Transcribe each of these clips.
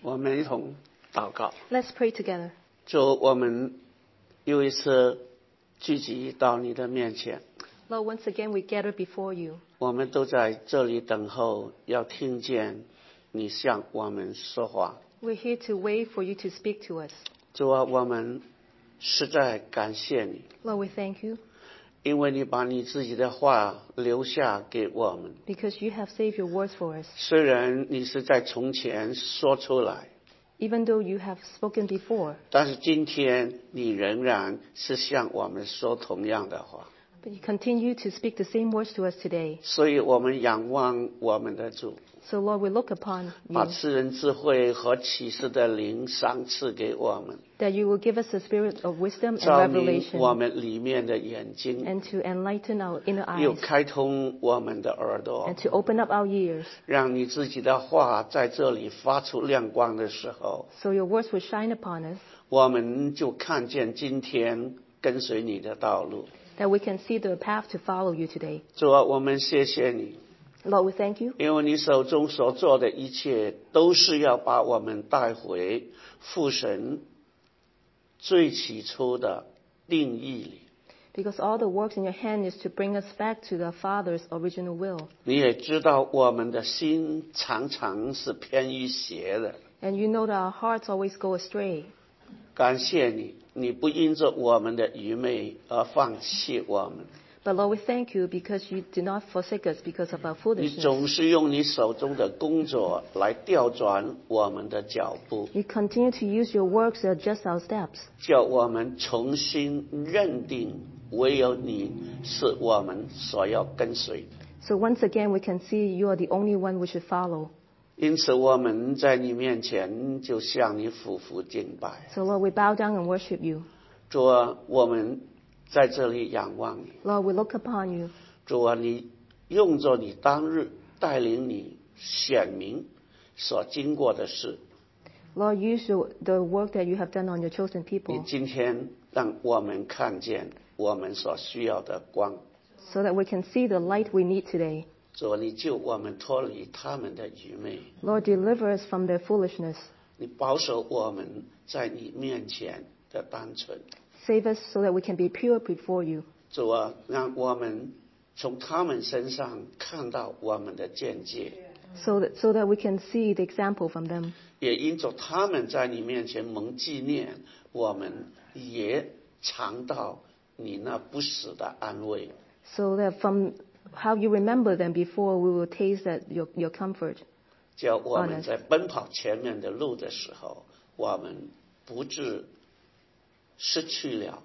我们一同祷告。 Let's pray together. 主，我们又一次聚集到你的面前， Lord, once again we gather before you. 我们都在这里等候，要听见你向我们说话。 We're here to wait for you to speak to us. 主啊，我们实在感谢你， Lord, we thank you 因为你把你自己的话留下给我们。 because you have saved your words for us. 虽然你是在从前说出来， Even though you have spoken before, 但是今天你仍然是向我们说同样的话。 but you continue to speak the same words to us today. 所以我们仰望我们的主， So Lord, we look upon 把 you, 赐人智慧和启示的灵赏赐给我们， that you will give us the spirit of wisdom and 照明我 revelation 们里面的眼睛， and to enlighten our inner 又 eyes 开通我们的耳朵 and，to open up our ears 让你自己的话在这里发出亮光的时候， so your words will shine upon us, 我们就看见今天跟随你的道路。 that we can see the path to follow you today. 主啊，我们谢谢你， Lord, we thank you 因为你手中所做的一切都是要把我们带回父神最起初的定义里。 because all the works in your hand is to bring us back to the Father's original will. 你也知道我们的心常常是偏于邪的， And you know that our hearts always go astray. 感谢你，你不因着我们的愚昧而放弃我们， But Lord, we thank you because you did not forsake us because of our 你 foolishness. 总是用你手中的工作来调转我们的脚步， You continue to use your works to adjust our steps, 叫我们重新认定唯有你是我们所要跟随的。 so once again we can see you are the only one we should follow. 因此我们在你面前就向你俯伏敬拜。 So Lord, we bow down and worship you. 主啊，我们在这里仰望你。 Lord, we look upon you. 主啊，你用着你当日带领你显明所经过的事， Lord, use the work that you have done on your chosen 你 people 今天让我们看见我们所需要的光。 so that we can see the light we need today. 主啊，你救我们脱离他们的愚昧， Lord, deliver us from their foolishness. 你保守我们在你面前的单纯。 Save us so that we can be pure before you. 主啊，让我们从他们身上看到我们的见解， So that we can see the example from them. 也因着他们在你面前蒙纪念，我们也尝到你那不死的安慰。 So that from how you remember them before, we will taste that your comfort. 叫我们在奔跑前面的路的时候，我们不致失去了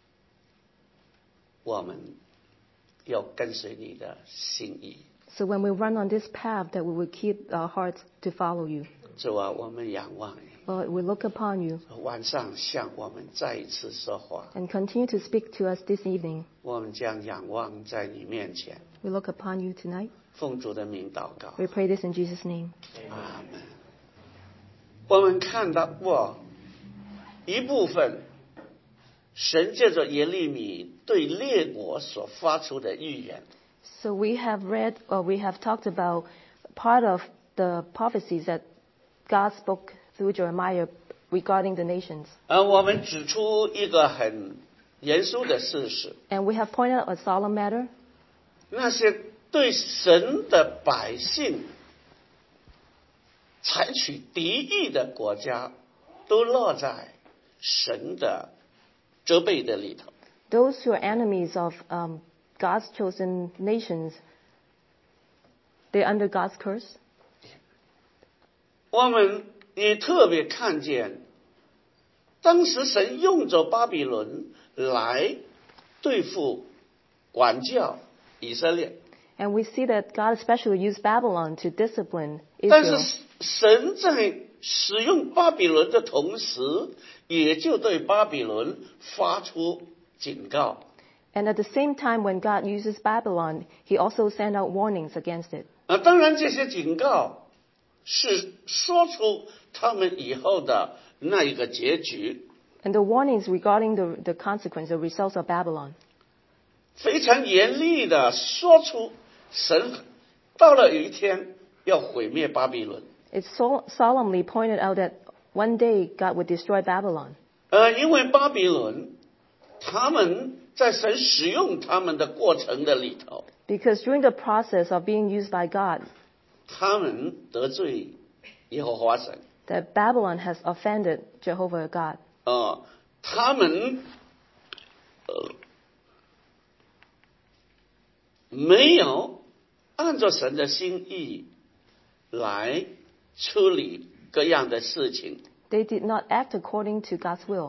我们要跟随你的心意。 So when we run on this path, that we will keep our hearts to follow you. 主啊，我们仰望你， Lord, we look upon you 晚上向我们再一次说话。 and continue to speak to us this evening. 我们将仰望在你面前， We look upon you tonight. 奉主的名祷告。 We pray this in Jesus' name. 阿门。我们看到过一部分神借着耶利米对列国所发出的预言。 So we have read, or we have talked about part of the prophecies that God spoke through Jeremiah regarding the nations. 我们指出一个很严肃的事实， And we have pointed out a solemn matter. 那些对神的百姓采取敌意的国家，都落在神的责备的里头。 Those who are enemies of God's chosen nations, they're under God's curse. 我们也特别看见，当时神用着巴比伦来对付管教以色列， And we see that God especially used Babylon to discipline 但 Israel. 是神在使用巴比伦的同时，也就对巴比伦发出警告。 And at the same time, when God uses Babylon, he also sent out warnings against it. 当然这些警告是说出他们以后的那一个结局， And the warnings regarding the consequence, the results of Babylon. 非常严厉的说出神到了有一天要毁灭巴比伦。 It solemnly pointed out that one day God would destroy Babylon. 因为巴比伦他们在神使用他们的过程的里头， Because during the process of being used by God, 他们得罪耶和华神， that Babylon has offended Jehovah God. 他们没有按照神的心意来处理各样的事情， They did not act according to God's will.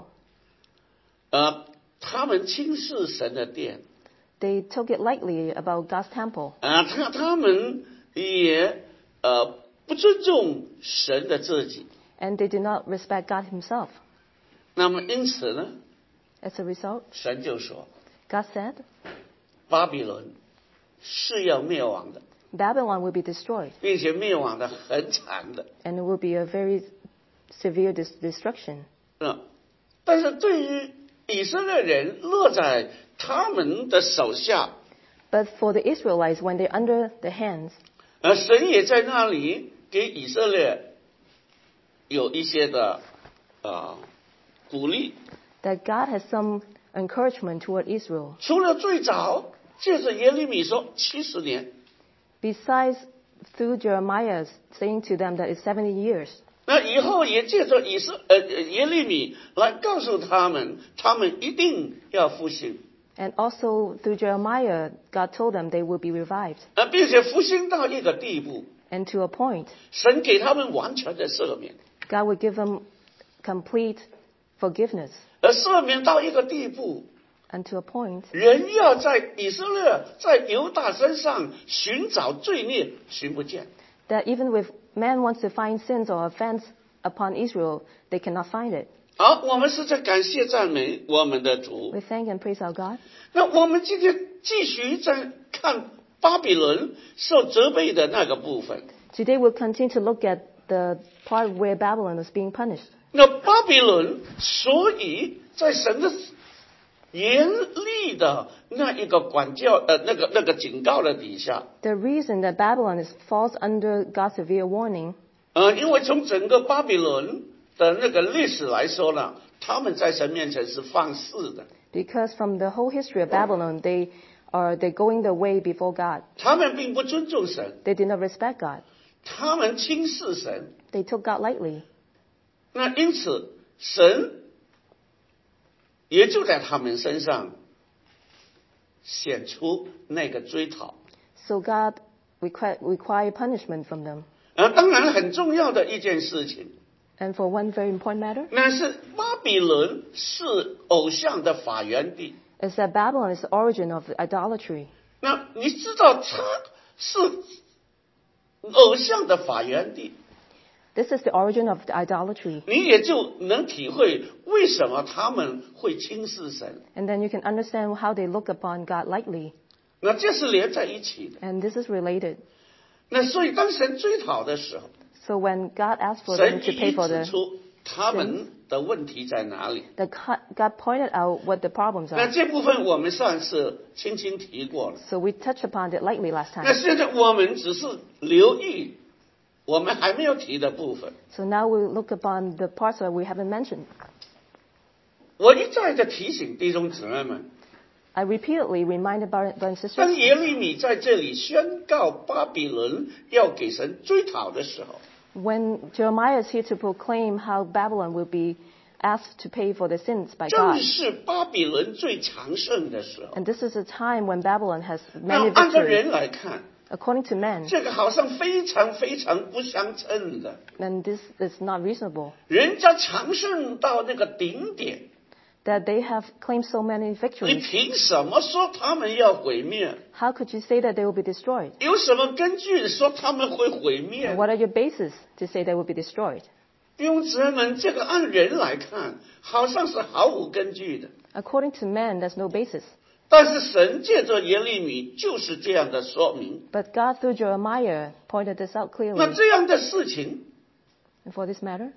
他们轻视神的殿， They took it lightly about God's temple. 他们也不尊重神的自己。 And they did not respect God himself. 那么因此呢， As a result, 神就说 God said, 巴比伦是要灭亡的， Babylon will be destroyed, 并且灭亡的很惨的。 and it will be a very severe destruction. 但是对于以色列人落在他们的手下， But for the Israelites, when they're under the hands, 神也在那里给以色列有一些的鼓励。 that God has some encouragement toward Israel. 除了最早借着耶利米说70年， Besides, through Jeremiah saying to them that it's 70 years. 那以后也借着耶利米来告诉他们，他们一定要复兴， And also through Jeremiah, God told them they will be revived. 并且复兴到一个地步， And to a point, 神给他们完全的赦免， God would give them complete forgiveness. 而赦免到一个地步， And to a point, 人要在以色列在犹大身上寻找罪孽，寻不见。 that even if man wants to find sins or offense upon Israel, they cannot find it. 好，我们是在感谢赞美我们的主。 We thank and praise our God. 那我们今天继续在看巴比伦受责备的那个部分。 Today we'll continue to look at the part where Babylon was being punished. 那巴比伦所以在神的严厉的那一个管教那个警告的底下， The reason that Babylon falls under God's severe warning, 因为从整个巴比伦的那个历史来说呢，他们在神面前是放肆的， because from the whole history of Babylon, they're going their way before God. 他们并不尊重神， They did not respect God. 他们轻视神。 They took God lightly. 那因此，神也就在他们身上显出那个追讨。 So God required punishment from them. 当然很重要的一件事情， And for one very important matter, 那是巴比伦是偶像的发源地。 is that Babylon is the origin of idolatry. 那你知道它是偶像的发源地， This is the origin of the idolatry. 你也就能体会为什么他们会轻视神。 And then you can understand how they look upon God lightly. 那这是连在一起的。 And this is related. 那所以当神追讨的时候， So when God asked for them 神 to 一 pay 一 for 指 the, 出他们的问题在哪里。 God pointed out what the problems 那 are. 这部分我们上次轻轻提过了。 So we touched upon it lightly last 那 time. 现在我们只是留意我们还没有提的部分。 So now we look upon the parts that we haven't mentioned. 我一再的提醒弟兄姊妹们， I repeatedly reminded brothers and 当 sisters, 耶利米在这里宣告巴比伦要给神追讨的时候， when Jeremiah is here to proclaim how Babylon will be asked to pay for the sins by 正 God. 是巴比伦最强盛的时候。 And this is a time when Babylon has 那 many 按照 victories. 人来看， According to men, 这个好像非常非常不相称的。 and this is not reasonable, 人家强盛到那个顶点， that they have claimed so many 你 victories. 凭什么说他们要毁灭？ How could you say that they will be destroyed? 有什么根据说他们会毁灭 And？what are your bases to say they will be destroyed? 弟兄姊妹们，这个按人来看，好像是毫无根据的。 According to men, there's no basis. 但是神借着耶利米就是这样的说明。 But God, through Jeremiah, pointed this out 那 clearly. 这样的事情， And for this matter,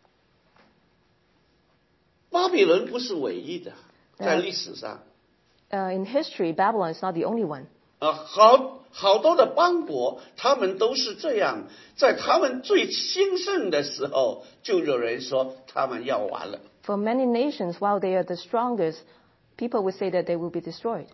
巴比伦不是唯一的，在历史上， in history, Babylon is not the only one. 好多的邦国，他们都是这样，在他们最兴盛的时候，就有人说他们要完了。 For many nations, while they are the strongest, people would say that they will be destroyed.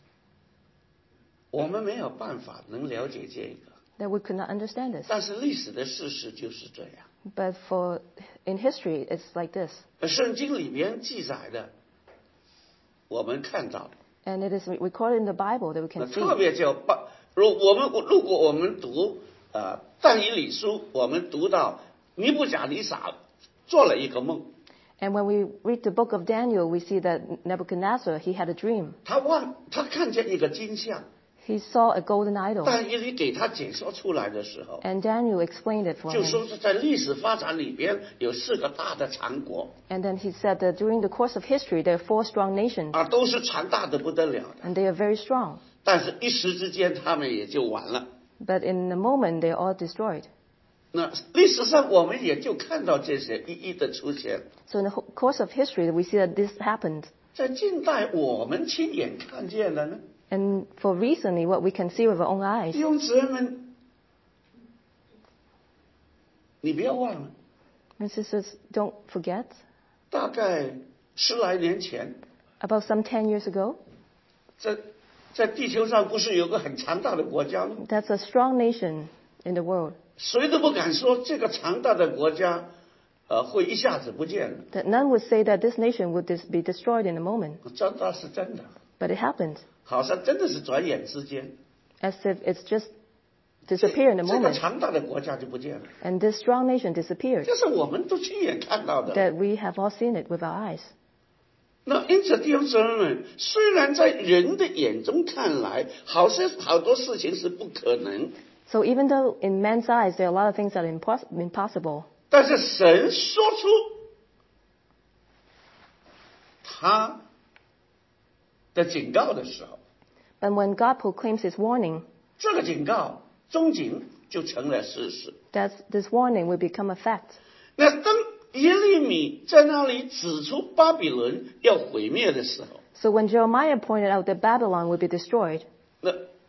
我们没有办法能了解这个， That we could not understand this. 但是历史的事实就是这样。 But in history, it's like this. 圣经里边记载的，我们看到的， And it is recorded in the Bible that we can 特 see. 别如果我们读但以理书，我们读到尼布甲尼撒做了一个梦， And when we read the book of Daniel, we see that Nebuchadnezzar, he had a dream. 他看见一个金像， He saw a golden idol. 但以理给他解说出来的时候， And Daniel explained it for 就 him. 说是在历史发展里边有4个大的强国 And then he said that during the course of history, there are 4 strong nations. 都是强大的不得了的， And they are very strong. 但是一时之间他们也就完了。 But in a moment, they are all destroyed. 那历史上我们也就看到这些一一的出现。 So in the course of history, we see that this happened. 在近代我们亲眼看见的呢， And for recently, what we can see with our own eyes. 弟兄姊妹们，你不要忘了， And sisters, don't forget, 大概10来年前， about some 10 years ago, 在地球上不是有个很强大的国家吗？ that's a strong nation in the world. 谁都不敢说这个强大的国家，会一下子不见了。 That none would say that this nation would be destroyed in a moment. 真的是真的， But it happened. 好像真的是转眼之间， As if it's just disappeared in a 这个 moment. 强大的国家就不见了。 And this strong nation disappeared. 这是我们都亲眼看到的。 That we have all seen it with our eyes. 那因此，弟兄姊妹们，虽然在人的眼中看来，好多事情是不可能， So even though in man's eyes there are a lot of things that are impossible, 但是神说出他的警告的时候， but when God proclaims his warning, 这个警告终究就成了事实。 this warning will become a fact. 那当耶利米在那里指出巴比伦要毁灭的时候， So when Jeremiah pointed out that Babylon would be destroyed, 那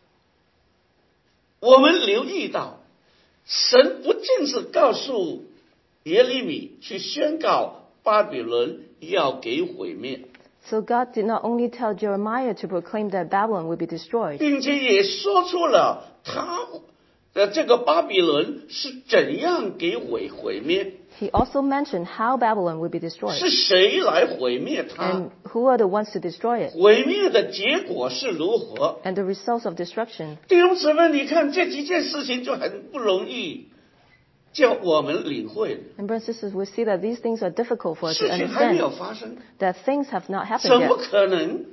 我们留意到，神不仅是告诉耶利米去宣告巴比伦要给毁灭， so God did not only tell Jeremiah to proclaim that Babylon would be destroyed, 并且也说出了他这个巴比伦是怎样给毁灭， he also mentioned how Babylon would be destroyed 是谁来毁灭它， and who are the ones to destroy it 毁灭的结果是如何。 and the results of destruction. 弟兄姊妹，你看这几件事情就很不容易叫我们领会， And brothers and sisters, we see that these things are difficult for us to 事情还没有 understand, 发生， that things have not 怎 happened 么 yet. 可能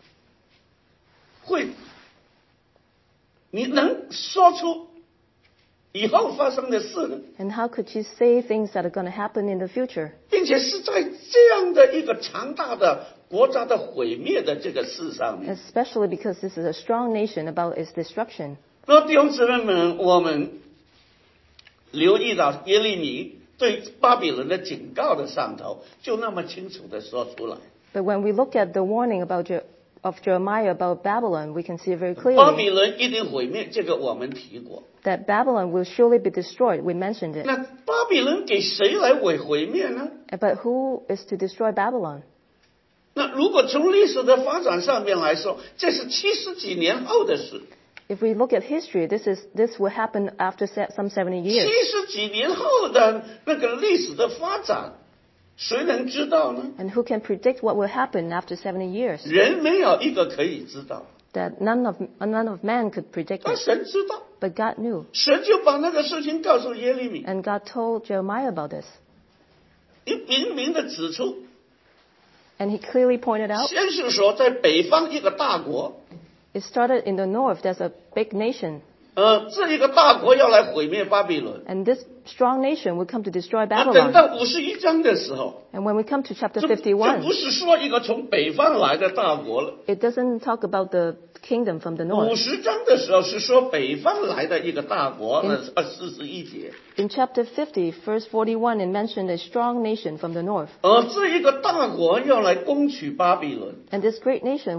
会？你能说出以后发生的事呢？ And how could you say things that are going to happen in the future? 并且是在这样的一个强大的国家的毁灭的这个事上面。 Especially because this is a strong nation about its destruction. 那弟兄姊妹们，我们留意到耶利米对巴比伦的警告的上头，就那么清楚的说出来。 But when we look at the warning of Jeremiah about Babylon, we can see it very 巴 clearly 比伦一定毁灭，这个我们提过。 that Babylon will surely be destroyed. We mentioned it. 那巴比伦给谁来毁灭呢？ But who is to destroy Babylon? 那如果从历史的发展上面来说，这是70几年后的事。 If we look at history, this will happen after some 70 years. 70几年后的那个历史的发展，谁能知道呢？ And who can predict what will happen after 70 years? 人没有一个可以知道， That none of man could predict 但 it. 神知道， But God knew. 神就把那个事情告诉耶利米， And God told Jeremiah about this. 明明的指出， And he clearly pointed out, 先是说在北方一个大国， it started in the north. There's a big nation. 这一个大国要来毁灭巴比伦。 And this strong nation will come to destroy 等 Babylon. 到51章的时候， And when we come to chapter 就不 51, 是说一个从北方来的大国了。 it doesn't talk about the kingdom from the north. 50章的时候是说北方来的一个大国，那是41节。 In chapter 50, verse 41, it mentioned a strong nation from the north. 这一个大国要来攻取巴比伦， And this great nation will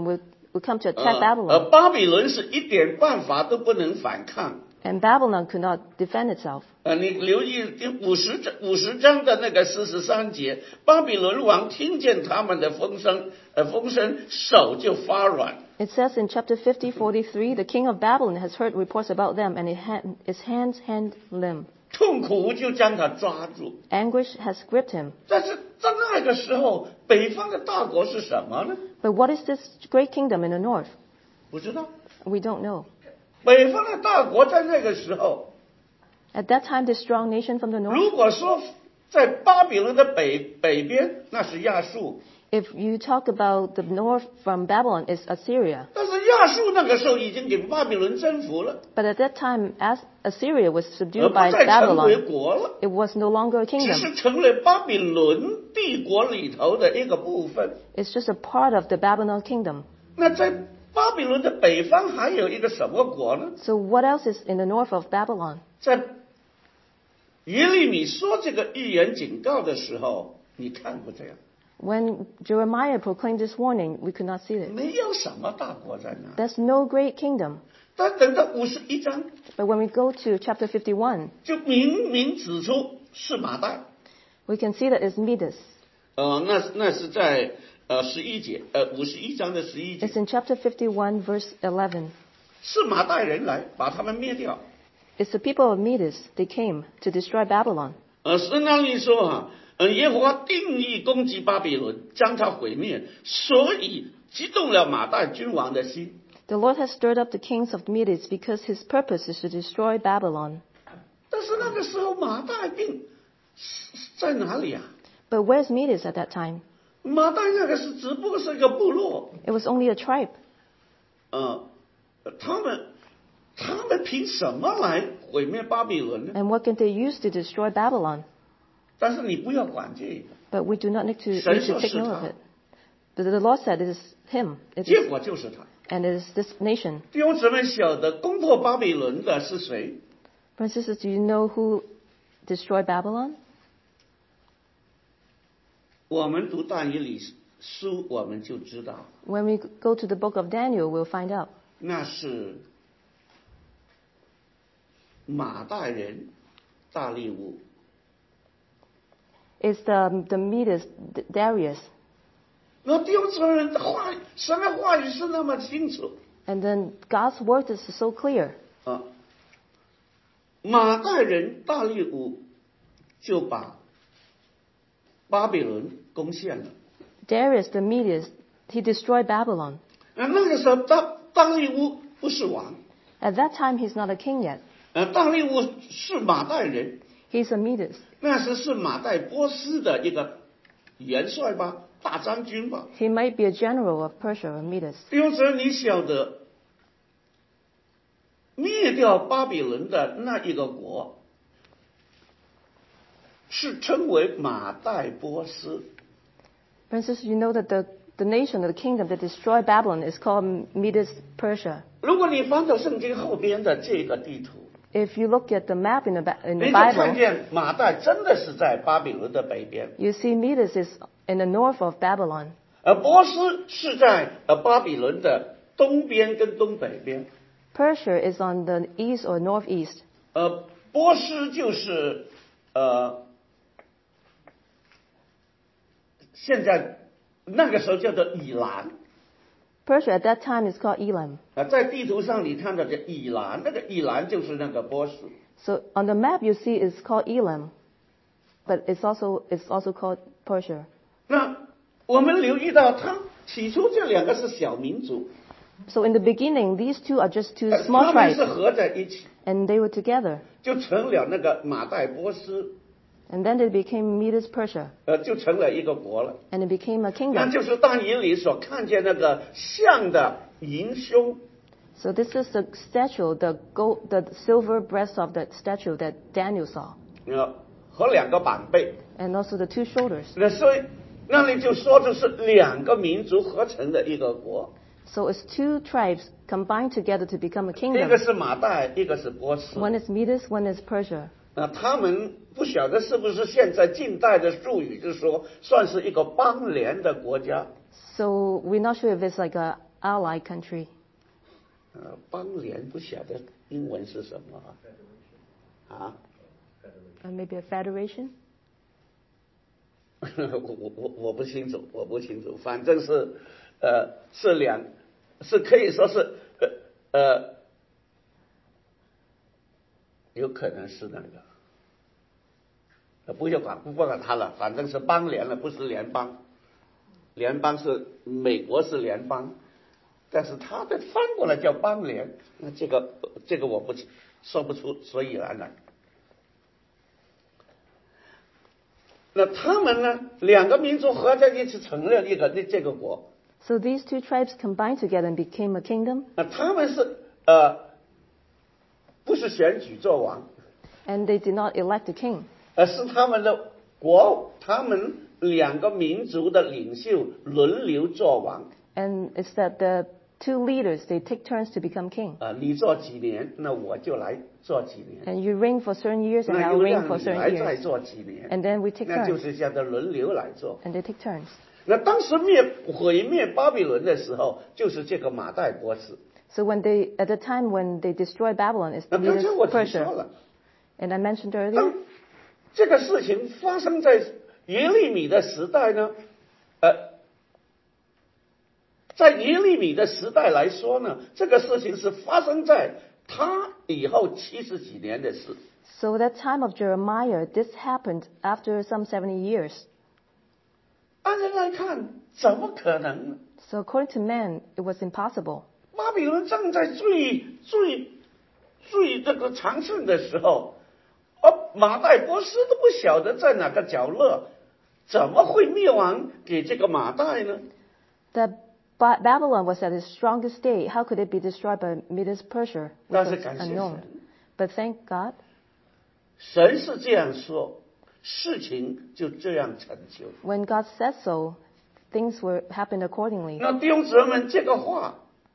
would come to attack Babylon. 巴比伦是一点办法都不能反抗。 And Babylon could not defend itself. 你留意50章的那个43节，巴比伦王听见他们的风声，手就发软。 It says in chapter 50:43, the king of Babylon has heard reports about them, and his hands hand limb. 痛苦就将他抓住。 Anguish has gripped him. 但是在那个时候，北方的大国是什么呢？ But what is this great kingdom in the north? 不知道。 We don't know. 北方的大国在那个时候， At that time, this strong nation from the north, 如果说在巴比伦的北边，那是亚述。 if you talk about the north from Babylon, is Assyria. 但是亚述那个时候已经给巴比伦征服了， But at that time, as Assyria was 而 subdued 不 by 再成为 Babylon, 国了， it was no longer a 只 kingdom. 是成为巴比伦帝国里头的一个部分。 It's just a part of the Babylon kingdom. 那在巴比伦的北方还有一个什么国呢？ So what else is in the north of Babylon? 在耶利米说这个预言警告的时候，你看过这样？ When Jeremiah proclaimed this warning, we could not see it. 没有什么大国在那。 There's no great kingdom. 但等到51章， But when we go to chapter 51, 就明明指出是马代。 we can see that it's Medes. 那是在11节，51章的11 It's 节， in chapter 51, verse 11. 是马代人来把他们灭掉。 It's the people of Medes. They came to destroy Babylon. 圣经里说耶和华定义攻击巴比伦，将他毁灭，所以激动了马代君王的心。 The Lord has stirred up the kings of Medes because his purpose is to destroy Babylon. 但是那个时候马代并在哪里啊？ But where's Medes at that time? 马代那个只不过是一个部落。 It was only a tribe. 他们凭什么来毁灭巴比伦呢？ And what can they use to destroy Babylon? 但是你不要管这个， But we do not need to 神 take 说 note of 是他。 it. But the Lord said it is him. It 结 is, 果就是他。 and it is this nation. 弟兄姊妹晓得攻破巴比伦的是谁？ Brothers and sisters, do you know who destroyed Babylon? 我们读但以理书，我们就知道， When we go to the book of Daniel, we'll find out. 那是马代人大利乌。 It's the Medes, Darius. 那弟兄姊妹，神的话语是那么清楚 And then God's word is so clear. 啊！马代人大利乌就把巴比伦攻陷了。 Darius, the Medes, he destroyed Babylon. 那个时候大利乌不是王， At that time, he's not a king yet. 大利乌是马代人， He's a Medes. 那时是马代波斯的一个元帅吧，大将军吧。 He might be a general of Persia or Medes. 弟兄姊妹，你晓得灭掉巴比伦的那一个国，是称为马代波斯。 Princess, you know that the nation, the kingdom that destroyed Babylon is called Medes Persia. 如果你翻到圣经后边的这个地图， If you look at the map in the 你就看 Bible, 见马代真的是在巴比伦的北边， you see Medes is in the north of Babylon. 而波斯是在巴比伦的东边跟东北边。 Persia is on the east or northeast. 波斯就是现在那个时候叫做以兰。 Persia at that time is called Elam. 在地图上你看到的以兰，那个以兰就是那个波斯。 So on the map you see it's called Elam, but it's also called Persia. 那我们留意到，他起初这两个是小民族， So in the beginning, these two are just two small 他们 tribes, 是合在一起， and they were together. 就成了那个马代波斯， And then they became Medes Persia, 就成了一个国了。 and it became a 那 kingdom. 就是但以理所看见那个象的银胸， So this is the statue, the silver breast of that statue that Daniel saw, 和两个板背。 and also the two shoulders. 那所以那里就说这是两个民族合成的一个国， So it's two tribes combined together to become a 一 kingdom. 个是马代，一个是波斯。 One is Medes, one is Persia. 他们不晓得是不是现在近代的术语，就是说算是一个邦联的国家。 So we're not sure if it's like a ally country. 邦联不晓得英文是什么啊？ Maybe a federation? 我不清楚，反正是是可以说是有可能是那个，不管他了，反正是邦联了，不是联邦。联邦是美国是联邦，但是他的翻过来叫邦联，那这个我不说不出所以然来。那他们呢，两个民族合在一起成了这个国。 So these two tribes combined together and became a kingdom. 那他们是不是选举做王 And they did not elect a king. 而是他们的国，他们两个民族的领袖轮流做王。 And it's that the two leaders, they take turns to become king. 你做几年，那我就来做几年。 And you reign for certain years, and 那 I'll 又 reign 让 for 你 certain 来再 years. 做几年， And then we take 那就 turns. 是这样的轮流来做。 And they take turns. 那当时毁灭巴比伦的时候，就是这个马代波斯。 So at the time when they destroyed Babylon, it's 那 the 刚 leaders 才我 of 提说 Persia. 了， And I mentioned 当 earlier, 这个事情发生在耶利米的时代呢，在耶利米的时代来说呢，这个事情是发生在他以后70几年的事。 so that time of Jeremiah, this happened after some 70 years. 按人来看，怎么可能呢？ So according to man, it was impossible. 巴比伦正在最这个强盛的时候，马代波斯都不晓得在哪个角落，怎么会灭亡给这个马代呢？ That Babylon was at its strongest state. How could it be destroyed by Medes Persia? 但 Which 是 was 感谢 unknown. 神， But thank God, 神是这样说，事情就这样成就。 when God said so, things happened accordingly. 那弟兄姊妹们，这个话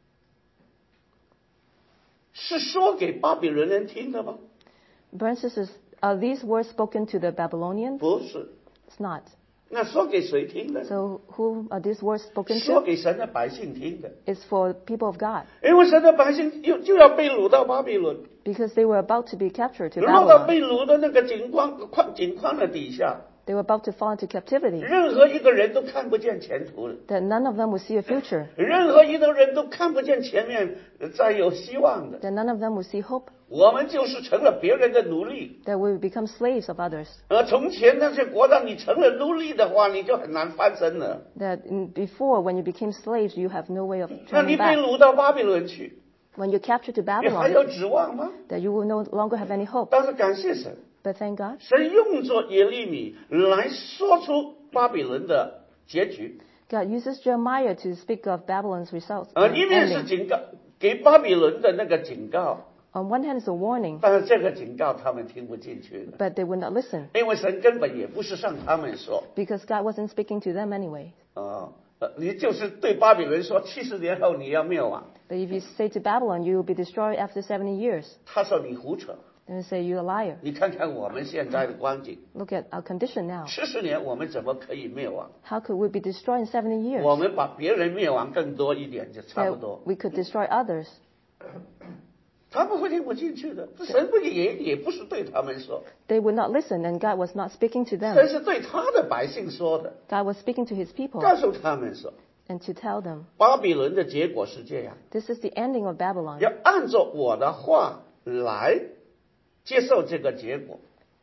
是说给巴比伦人听的吗？ Brothers and sisters, are these words spoken to the Babylonians? 不是。 It's not. 那说给谁听的？ So who are these words spoken 说 to? 给神的百姓听的。 It's for people of God. 因为神的百姓就要被掳到巴比伦， Because they were about to be captured to 落到 Babylon. 被掳的那个景况的底下， They were about to fall into captivity. 任何一个人都看不见前途了， That none of them would see a future. 任何一个人都看不见前面再有希望的。 That none of them would see hope. 我们就是成了别人的奴隶。 That we would become slaves of others. 从前那些国家，你成了奴隶的话，你就很难翻身了。 That before, when you became slaves, you have no way of 那你 turning 被 back. 掳到巴比伦去， When you're captured to 你还 Babylon, 有指望吗？ that you will no longer have any hope. 但是感谢神， But thank God, 神用作耶利米来说出巴比伦的结局。 God uses Jeremiah to speak of Babylon's results. 一面是 ending. 警告，给巴比伦的那个警告， On one hand, it's a warning, 但是这个警告他们听不进去的， but they would not listen 因为神根本也不是向他们说， because God wasn't speaking to them anyway. 你就是对巴比伦说70年后你要灭亡， But if you say to Babylon, you will be destroyed after 70 years, 他说你胡扯， then you say you're a liar. 你看看我们现在的光景， Look at our condition now. 70年我们怎么可以灭亡？ How could we be destroyed in 70 years? 我们把别人灭亡更多一点就差不 That 多， we could destroy others. 他们会听不进去的，神也不是对他们说， They would not listen, and God was not speaking to 神 them. 是对他的百姓说的， God was speaking to his people 告诉他们说， and to tell them, 巴比伦的结果是这样。 this is the ending of Babylon. 要按照我的话来接受这个结果。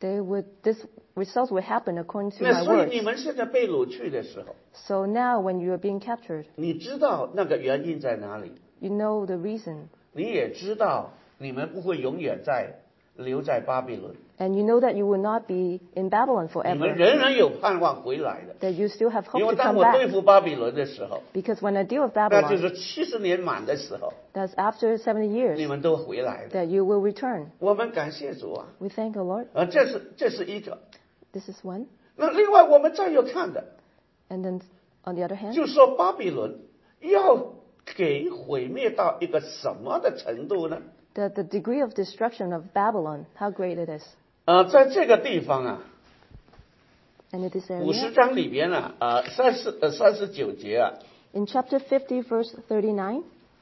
This results will happen according to 那 my 所以 words. 你们现在被掳去的时候， So now when you are being captured, 你知道那个原因在哪里？ you know the reason. 你也知道你们不会永远留在巴比伦， And you know that you will not be in Babylon 你们 forever. 仍然有盼望回来的。 That you still have 因 hope 为 to 当 come 我对 back. 付巴比伦的时候， Because when I deal with 那就 Babylon, 是70年满的时候， that's after 70 你 years 们都回来的。 that you will return. 我们感谢主啊！ We thank the Lord. 这是一个。 This is one. 那另外我们再有看的， And then on the other hand, 就说巴比伦要给毁灭到一个什么的程度呢？ the degree of destruction of Babylon, how great it is. 在这个地方啊， And in this 50 area, 章里边啊，39节啊， In chapter 50, verse 39,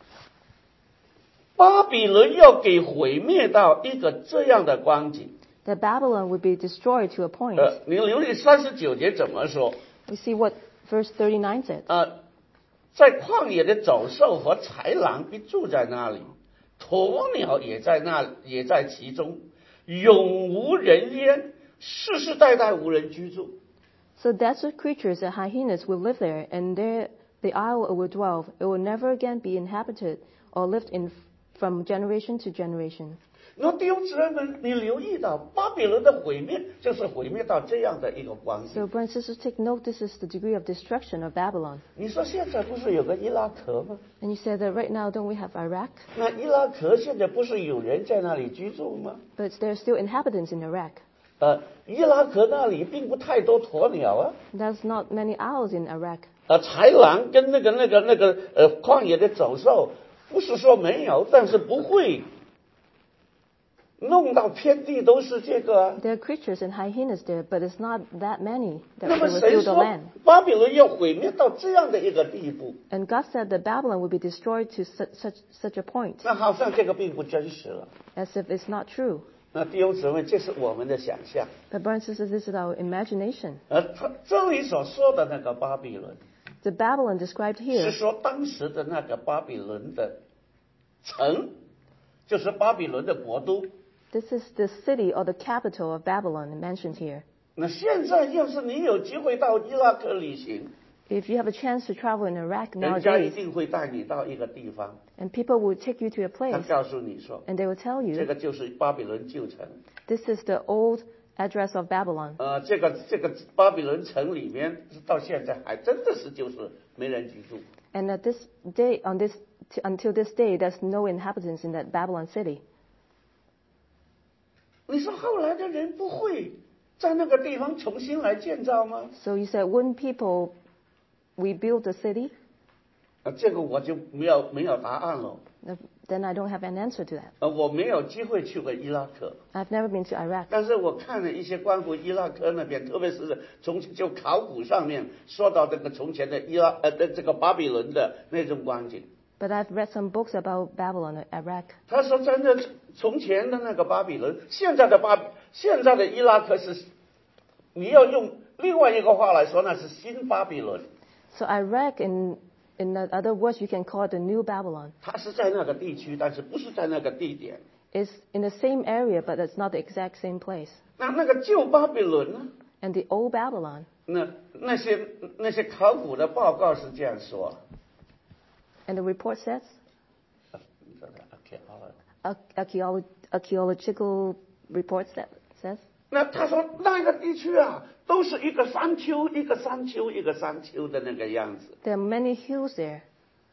巴比伦要给毁灭到一个这样的光景。 that Babylon would be destroyed to a point. 你留意39节怎么说？ We see what verse 39 said. 在旷野的走兽和豺狼必住在那里，鸵鸟也在其中，永无人烟，世世代代无人居住。 So desert creatures and hyenas will live there, and there the isle will dwell. It will never again be inhabited or lived in from generation to generation. 那弟兄姊妹们，你留意到巴比伦的毁灭，就是毁灭到这样的一个光景。 So brothers and sisters, take note, this is the degree of destruction of Babylon. 你说现在不是有个伊拉克吗？ And you said that right now, don't we have Iraq? 那伊拉克现在不是有人在那里居住吗？ But there are still inhabitants in Iraq. 伊拉克那里并不太多鸵鸟啊。 There's not many owls in Iraq. 豺狼跟那个旷野的走兽，不是说没有，但是不会弄到遍地都是这个啊。 There are creatures and hyenas there, but it's not that many that 那么 will 谁 fill the 说 land. 巴比伦要毁灭到这样的一个地步？ And God said that Babylon would be destroyed to such a point, 那好像这个并不真实了。 as if it's not true. 那弟兄姊妹，这是我们的想象。 But brothers and sisters, this is our imagination. 他这里所说的那个巴比伦， The Babylon described 是 here 说当时的那个巴比伦的城，就是巴比伦的国都。 This is the city or the capital of Babylon mentioned here. 那现在要是你有机会到伊拉克旅行， If you have a chance to travel in Iraq 人家一 nowadays, 定会带你到一个地方， and people will take you to a 他 place, 告诉你说， and they will tell 这 you, 个就是巴比伦旧城。 this is the old address of Babylon. 这个巴比伦城里面到现在还真的是就是没人居住。 And at this day, until this day, there's no inhabitants in that Babylon city. 你说后来的人不会在那个地方重新来建造吗？ So you said, wouldn't people rebuild the city? 这个我就没有答案了。 Then I don't have an answer to that. 我没有机会去过伊拉克， I've never been to Iraq. 但是我看了一些关乎伊拉克那边，特别是就考古上面说到这个从前的这个巴比伦的那种光景。 But I've read some books about Babylon and Iraq. 他说真的，从前的那个巴比伦，现在的伊拉克是，你要用另外一个话来说，那是新巴比伦。 So Iraq, in other words, you can call it the new Babylon. 它是在那个地区，但是不是在那个地点。 It's in the same area, but it's not the exact same place. 那个旧巴比伦呢？ And the old Babylon, 那些考古的报告是这样说。 and the report says, ，OK，好了。 archaeological reports that says, 那他说那个地区啊，都是一个山丘一个山丘一个山丘的那个样子。 there are many hills there.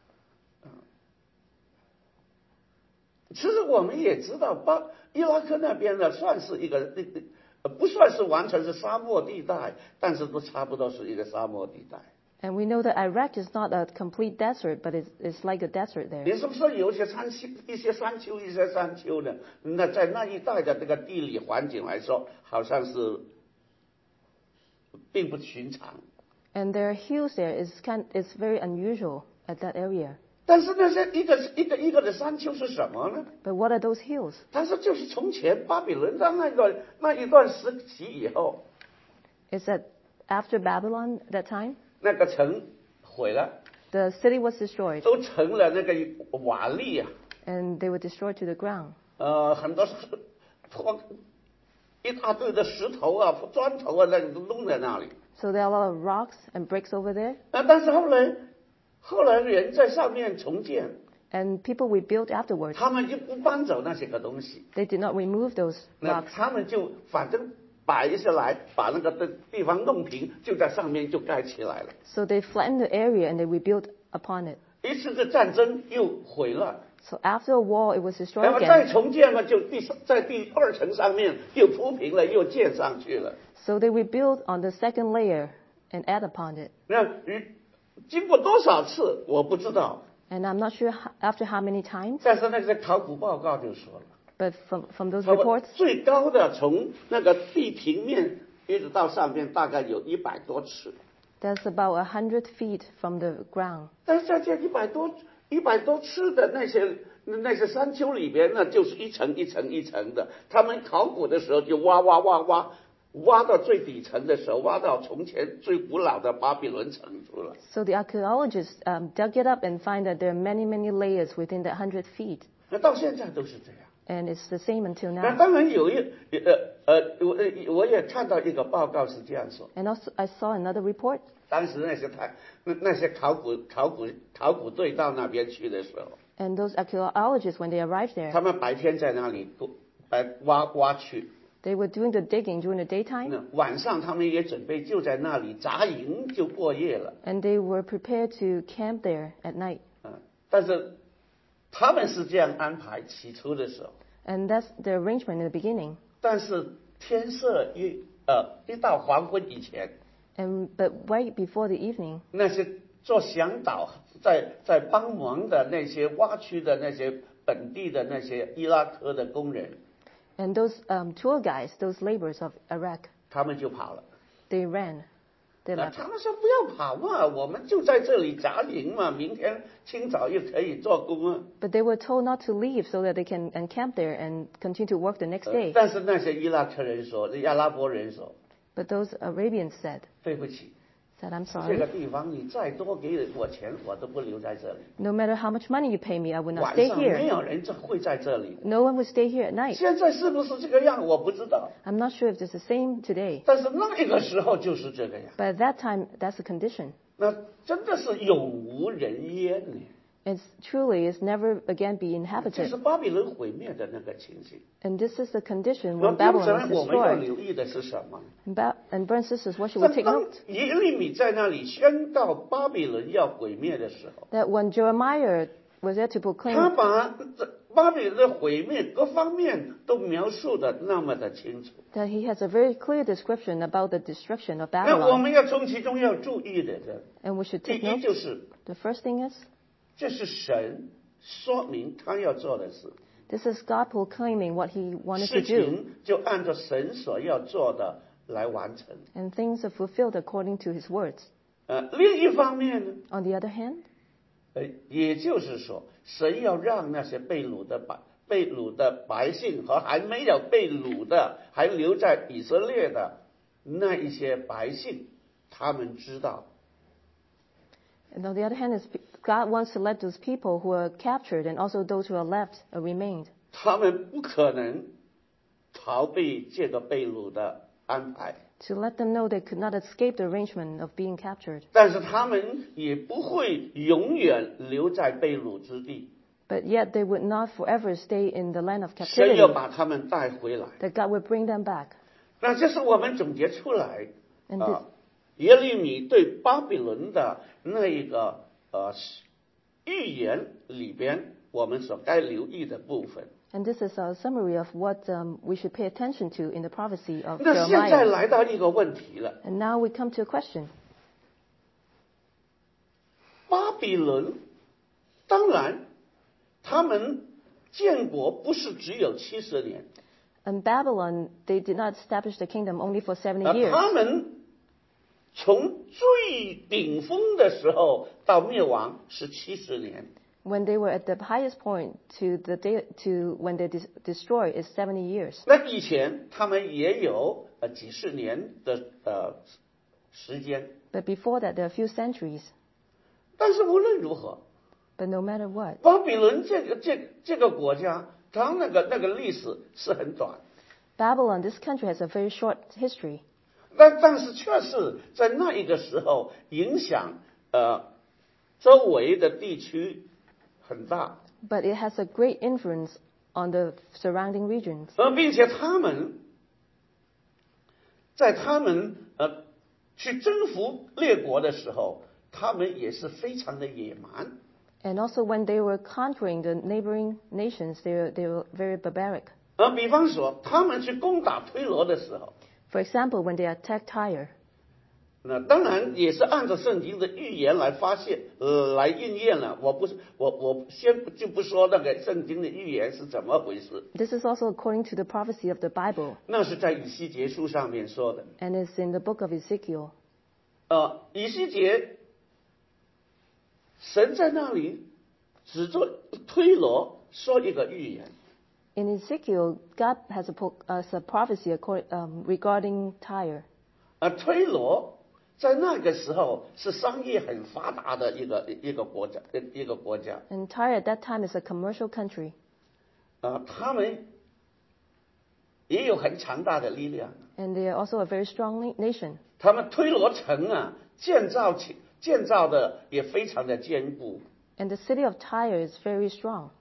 其实我们也知道，伊拉克那边呢，算是一个不算是完全是沙漠地带，但是都差不多是一个沙漠地带。 And we know that Iraq is not a complete desert, but it's like a desert there. 你是不是有一些山丘呢？那在那一带的这个地理环境来说，好像是并不寻常。 And there are hills there. It's very unusual at that area. 但是那些一个的山丘是什么呢？ But what are those hills? 他说就是从前巴比伦在那一段时期以后， Is that after Babylon that time? 那个城毁了， The city was destroyed, 都成了那个瓦砾啊， and they were destroyed to the ground. 很多一大堆的石头啊、砖头啊，那个都弄在那里。 So there are a lot of rocks and bricks over there, 但是后来人在上面重建， and people rebuilt afterwards. 他们就不搬走那些个东西， They did not remove those 那 rocks. 他们就反正摆一些来，把那个地方弄平，就在上面就盖起来了。 So they flattened the area and they rebuilt upon it. 一次的战争又毁了， So after a war, it was 然 destroyed 后再 again. 重建嘛，就在第二层上面又铺平了，又建上去了。 So they rebuilt on the second layer and add upon it. 那经过多少次我不知道， And I'm not sure after how many times, 但是那个考古报告就说了， but from those 他说 reports, 最高的从那个地平面一直到上面大概有100多尺。 That's about 100 feet from the ground. 但是在这100多次的那些山丘里边呢，就是一层一层一层的。他们考古的时候就挖到最底层的时候，挖到从前最古老的巴比伦城出来。 So the archaeologists dug it up and find that there are many, many layers within that 100 feet. 那到现在都是这样。 And it's the same until 那 now. 当然我也看到一个报告是这样说。 And also, I saw another report. 当时那些考古队到那边去的时候， And those archaeologists, when they arrived 他 there, 们白天在那里挖去， they were doing the digging during the daytime. 那晚上他们也准备就在那里扎营就过夜了。 And they were prepared to camp there at night. 但是他们是这样安排起初的时候， And that's the arrangement in the beginning. 但是天色一到黄昏以前， But right before the evening, 那些做向导在帮忙的那些挖区的那些本地的那些伊拉克的工人， and those tour guides, those laborers of Iraq, 他们就跑了。 they ran. They 那 left. 他们说不要跑嘛，我们就在这里扎营嘛，明天清早又可以做工啊。 But they were told not to leave so that they can encamp there and continue to work the next day. 但是那些伊拉克人说，阿拉伯人说， But those Arabians said, 对不起， I'm 这个 sorry. 地方你再多给我钱，我都不留在这里。 No matter how much money you pay me, I will not 晚 stay 上没 here. 有人会在这里。 No one will stay here at night. 现在是不是这个样，我不知道。 I'm not sure if it's the same today. 但是那个时候就是这个样， But at that time, that's the condition. 那真的是永无人烟呢。 It's truly, it's never again be 这 inhabited. 是巴比伦毁灭的那个情形。 And this is the condition 那 when 弟兄姊 Babylon 妹， is 我们要 destroyed. 留意的是什么？ And brothers and sisters, what should we take 当 note? 耶利米在那里宣告巴比伦要毁灭的时候， That when Jeremiah was there to 他 proclaim 把巴比伦的毁灭各方面都描述的那么的清楚。 that he has a very clear description about the destruction of 那我 Babylon. 们要从其中要注意的， And we should 第 take 一 note. 就是， The first thing is, 这是神说明他要做的事， this is God proclaiming what he wanted 事 to do. 情就按照神所要做的来完成。 And things are fulfilled according to his words. 另一方面呢， On the other hand, 也就是说，神要让那些被掳的百姓和还没有被掳的，还留在以色列的那一些百姓，他们知道， and on the other hand, is God wants to let those people who are captured and also those who are left remained. 他们不可能逃避这个被掳的安排， To let them know they could not escape the arrangement of being captured. 但是他们也不会永远留在被掳之地， But yet they would not forever stay in the land of 神要 captivity. 把他们带回来。 That God would bring them back. 那这是我们总结出来 And this, 耶利米对巴比伦的那一个预言里边，我们所该留意的部分。 and this is a summary of what we should pay attention to in the prophecy of 那现在 Jeremiah. 来到一个问题了， And now we come to a question. 巴比伦，当然他们建国不是只有70年， In Babylon, they did not establish the kingdom only for 70 years. 他们从最顶峰的时候到灭亡是70年。 When they were at the highest point to when they destroy is 70 years. 那以前他们也有几十年的时间， But before that, there are a few centuries. 但是无论如何， But no matter what, 巴比伦这个国家，它那个历史是很短， Babylon, this country has a very short history. 但是确实在那一个时候影响周围的地区很大， But it has a great influence on the surrounding regions. 并且他们在他们去征服列国的时候，他们也是非常的野蛮。 And also when they were conquering the neighboring nations, they were very barbaric. 比方说，他们去攻打推罗的时候， For example, when they attacked Tyre, 那当然也是按照圣经的预言来来应验了。我先就不说那个圣经的预言是怎么回事， this is also according to the prophecy of the Bible, 那是在以西结书上面说的。 and it's in the book of Ezekiel. 以西结神在那里指着推罗说一个预言。 In Ezekiel, God has a prophecy regarding Tyre. 推罗在那个时候是商业很发达的一个国家。 And Tyre at that time is a commercial country. 他们也有很强大的力量。 And they are also a very strong nation. 他们推罗城建造的也非常的坚固。 And the city of Tyre is very strong.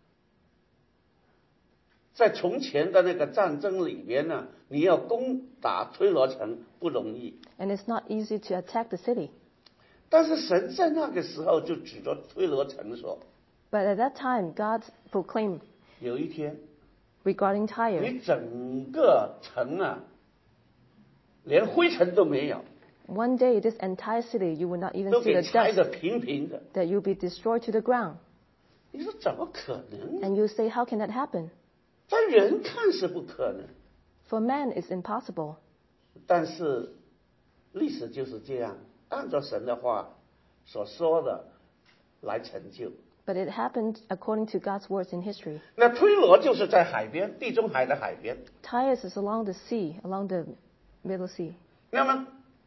在从前的那个战争里边呢，你要攻打推罗城不容易。 And it's not easy to attack the city. 但是神在那个时候就指着推罗城说 But at that time, God proclaimed 有一天 regarding Tyre, 你整个城连灰尘都没有， one day this entire city you will not even 都 see 给 the 拆 dust, 得平平的。 that you'll be destroyed to the ground. 你说怎么可能？ And you say, how can that happen? 在人看是不可能， For man, it's impossible. 但是历史就是这样，按照神的话所说的来成就。 But it happened according to God's words in history. 那推罗就是在海边，地中海的海边。 Tyre is along the sea, along the Middle Sea. 那么，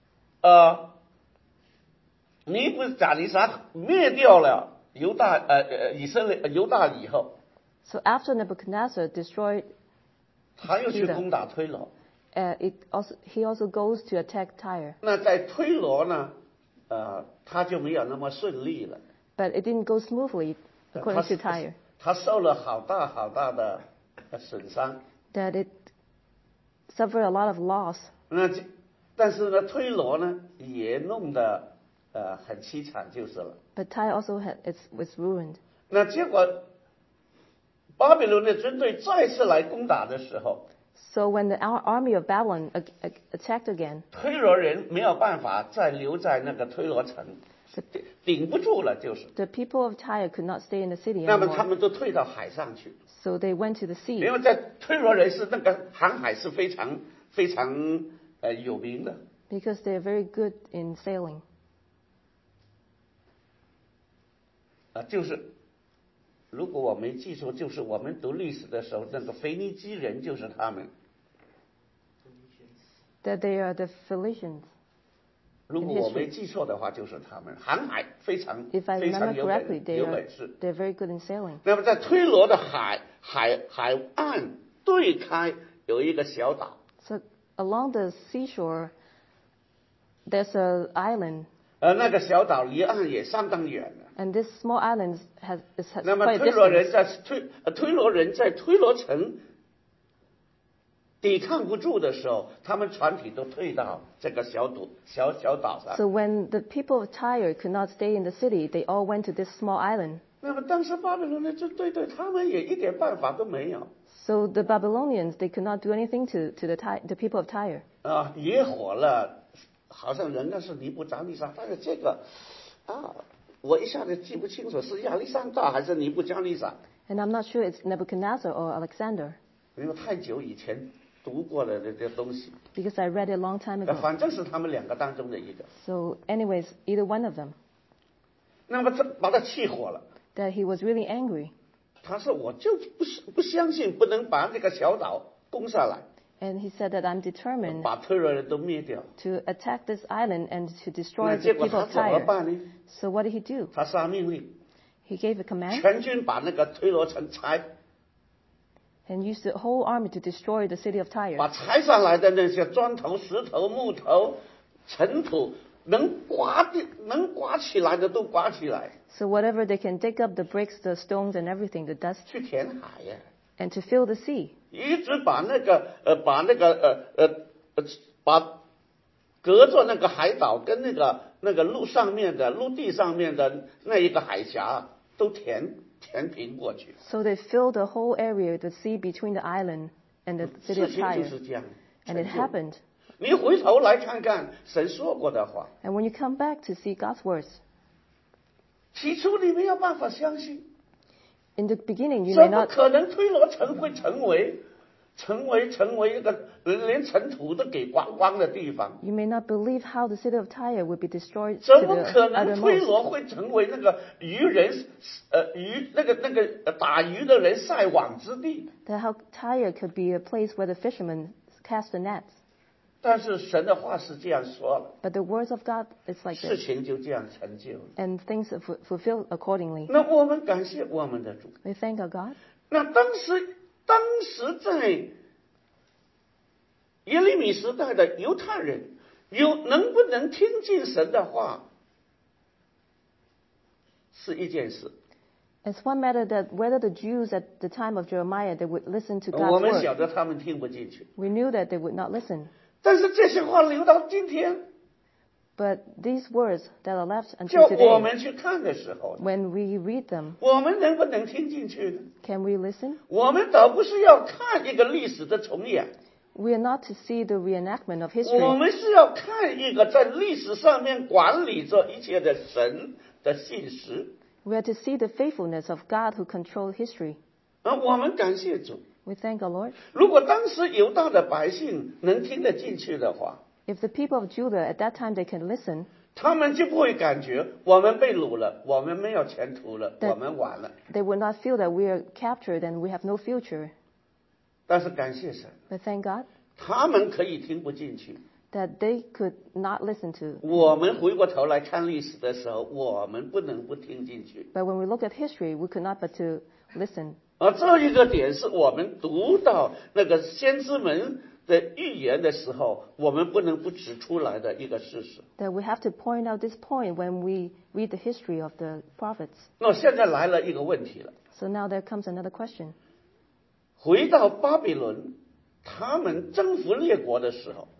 尼布甲尼撒灭掉了犹大以后， So after Nebuchadnezzar destroyed, 他又去攻打推罗。 he also goes to attack Tyre. 那在推罗呢，他就没有那么顺利了。 But it didn't go smoothly according to Tyre. 他受了好大的损伤。 That it suffered a lot of loss. 但是呢，推罗呢也弄得很凄惨就是了。 But Tyre also was ruined. 那结果，巴比伦的军队再次来攻打的时候， So when the army of Babylon attacked again, 推罗人没有办法再留在那个推罗城，顶不住了，就是。 the people of Tyre could not stay in the city 那么他 anymore. 们都退到海上去， So they went to the sea. 因为在推罗人是那个航海是非常有名的。 Because they are very good in sailing. 就是如果我没记错，就是我们读历史的时候，那个腓尼基人就是他们。 That they are the Phoenicians. 如果我没记错的话，就是他们航海非常 If I remember 有 correctly, 本事。 they're very good in sailing. 那么在推罗的海岸对开有一个小岛， So along the seashore, there's an island, 那个小岛离岸也相当远了。 and this small island has 那么 quite a 推罗人 distance. 在推罗城抵抗不住的时候，他们全体都退到这个小岛上。 So when the people of Tyre could not stay in the city, they all went to this small island. 那么当时巴比伦的军队对他们也一点办法都没有。 So the Babylonians, they could not do anything to the people of Tyre. 野火了，好像人家是尼布甲尼撒，但是这个我一下子记不清楚是亚历山大还是尼布甲尼撒， And I'm not sure it's Nebuchadnezzar or Alexander, 因为太久以前读过的这些东西， because I read it a long time ago. 反正是他们两个当中的一个。 So anyways, either one of them, 那么他把他气火了， that he was really angry. 他说我就不相信不能把这个小岛攻下来， And he said that I'm determined 把推罗人都灭掉。 to attack this island and to 那 destroy 结 the 果 people 他 of 怎么 Tyre. 办呢？ So what did he do? 他下命令， He gave a command 全军把那个推罗城拆， and used the whole army to destroy the city of Tyre. 把拆上来的那些砖头、石头、木头、尘土，能刮起来的都刮起来， So whatever they can dig up, the bricks, the stones, and everything, the dust, 去填海呀， and to fill the sea. 一直把隔着那个海岛跟那个陆地上面的那一个海峡都填平过去。 So they filled the whole area, the sea between the island and the city 事 of 情就 Tyre. 是这样。 And it happened. 你回头来看看神说过的话， And when you come back to see God's words, 起初你没有办法相信， in the beginning you 怎 may 么 not, 可能推罗城会成为成为一个连尘土都给光光的地方。 You may not believe how the city of Tyre would be destroyed 怎 to 么 the 可能推 uttermost. 罗会成为那个渔人打鱼的人晒网之地？ That how Tyre could be a place where the fishermen cast the nets. 但是神的话是这样说了， But the words of God is like 事 this, 情就这样成就了。 and things are fulfilled accordingly. 那我们感谢我们的主。 We thank our God. 那当时在耶利米时代的犹太人能不能听进神的话，是一件事。 It's one matter that whether the Jews at the time of Jeremiah they would listen to 我 God's 们晓 word. 得他们听不进去， We knew that they would not listen. 但是这些话留到今天， But these words that are left 叫 until 我 today, 们去看的时候， when we read them, 我们能不能听进去呢？ can we listen? 我们倒不是要看一个历史的重演， We are not to see the reenactment of 我 history. 们是要看一个在历史上面管理着一切的神的信实。 We are to see the faithfulness of God who controlled history. 我们感谢主。 We thank our Lord. 如果当时犹大的百姓能听得进去的话， If the people of Judah at that time they can listen, 他们就不会感觉我们被掳了，我们没有前途了， 对我们完了。 they would not feel that we are captured and we have no future. 但是感谢神， But thank God 他们可以听不进去。 that they could not listen to. 我们回过头来看历史的时候，我们不能不听进去。 But when we look at history, we could not but to listen. 而这一个点是我们读到那个先知们的预言的时候，我们不能不指出来的一个事实。 That we have to point out this point when we read the history of the prophets. 那现在来了一个问题了， So now there comes another question. 回到巴比伦，他们征服列国的时候，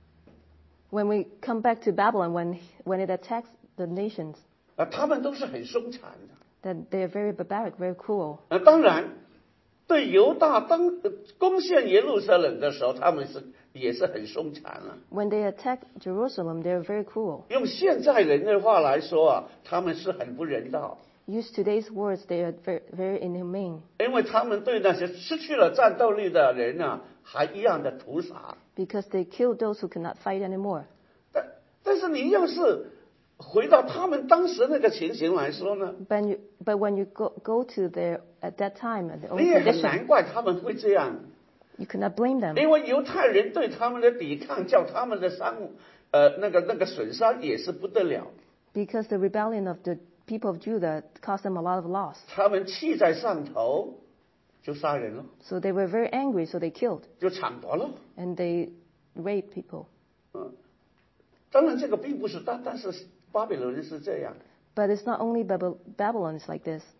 When we come back to Babylon, when it attacks the nations, 他们都是很凶残的。 that they are very barbaric, very cruel. 当然，对犹大攻陷耶路撒冷的时候，他们也是很凶残了。 When they attack Jerusalem, they are very cruel. 用现在人的话来说啊，他们是很不人道， Use today's words, they are very, very inhumane. 因为他们对那些失去了战斗力的人啊，还一样的屠杀。 Because they killed those who could not fight anymore. 但是你要是回到他们当时那个情形来说呢， But when you go to their at that time at their 你 own 也很 condition, 难怪他们会这样， you could not blame them. 因为犹太人对他们的抵抗，叫他们的那个损伤也是不得了。 Because the rebellion of the people of Judah caused them a lot of loss. 他们气在上头，就杀人了， So they were very angry, so they killed. 就抢夺了。 And they raped people. 当然这个并不是但是巴比伦是这样。 But it's not only Babylon is like this.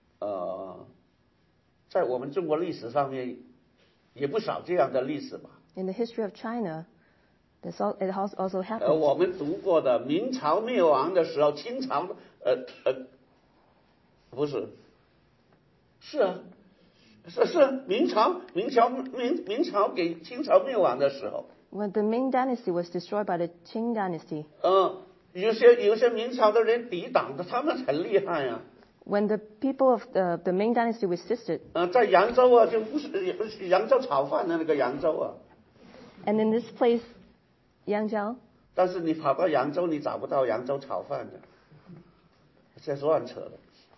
在我们中国历史上面也不少这样的历史吧。 In the history of China, it has also happened. 我们读过的明朝灭亡的时候，清朝不是，是啊，是明朝给清朝灭亡的时候， When the Ming Dynasty was destroyed by the Qing Dynasty, 有些明朝的人抵挡的，他们很厉害啊。 when the people of the Ming Dynasty resisted, 在扬州啊，就不是扬州炒饭的那个扬州啊， and in this place, Yangzhou, 但是你跑到扬州，你找不到扬州炒饭的，这是乱扯的。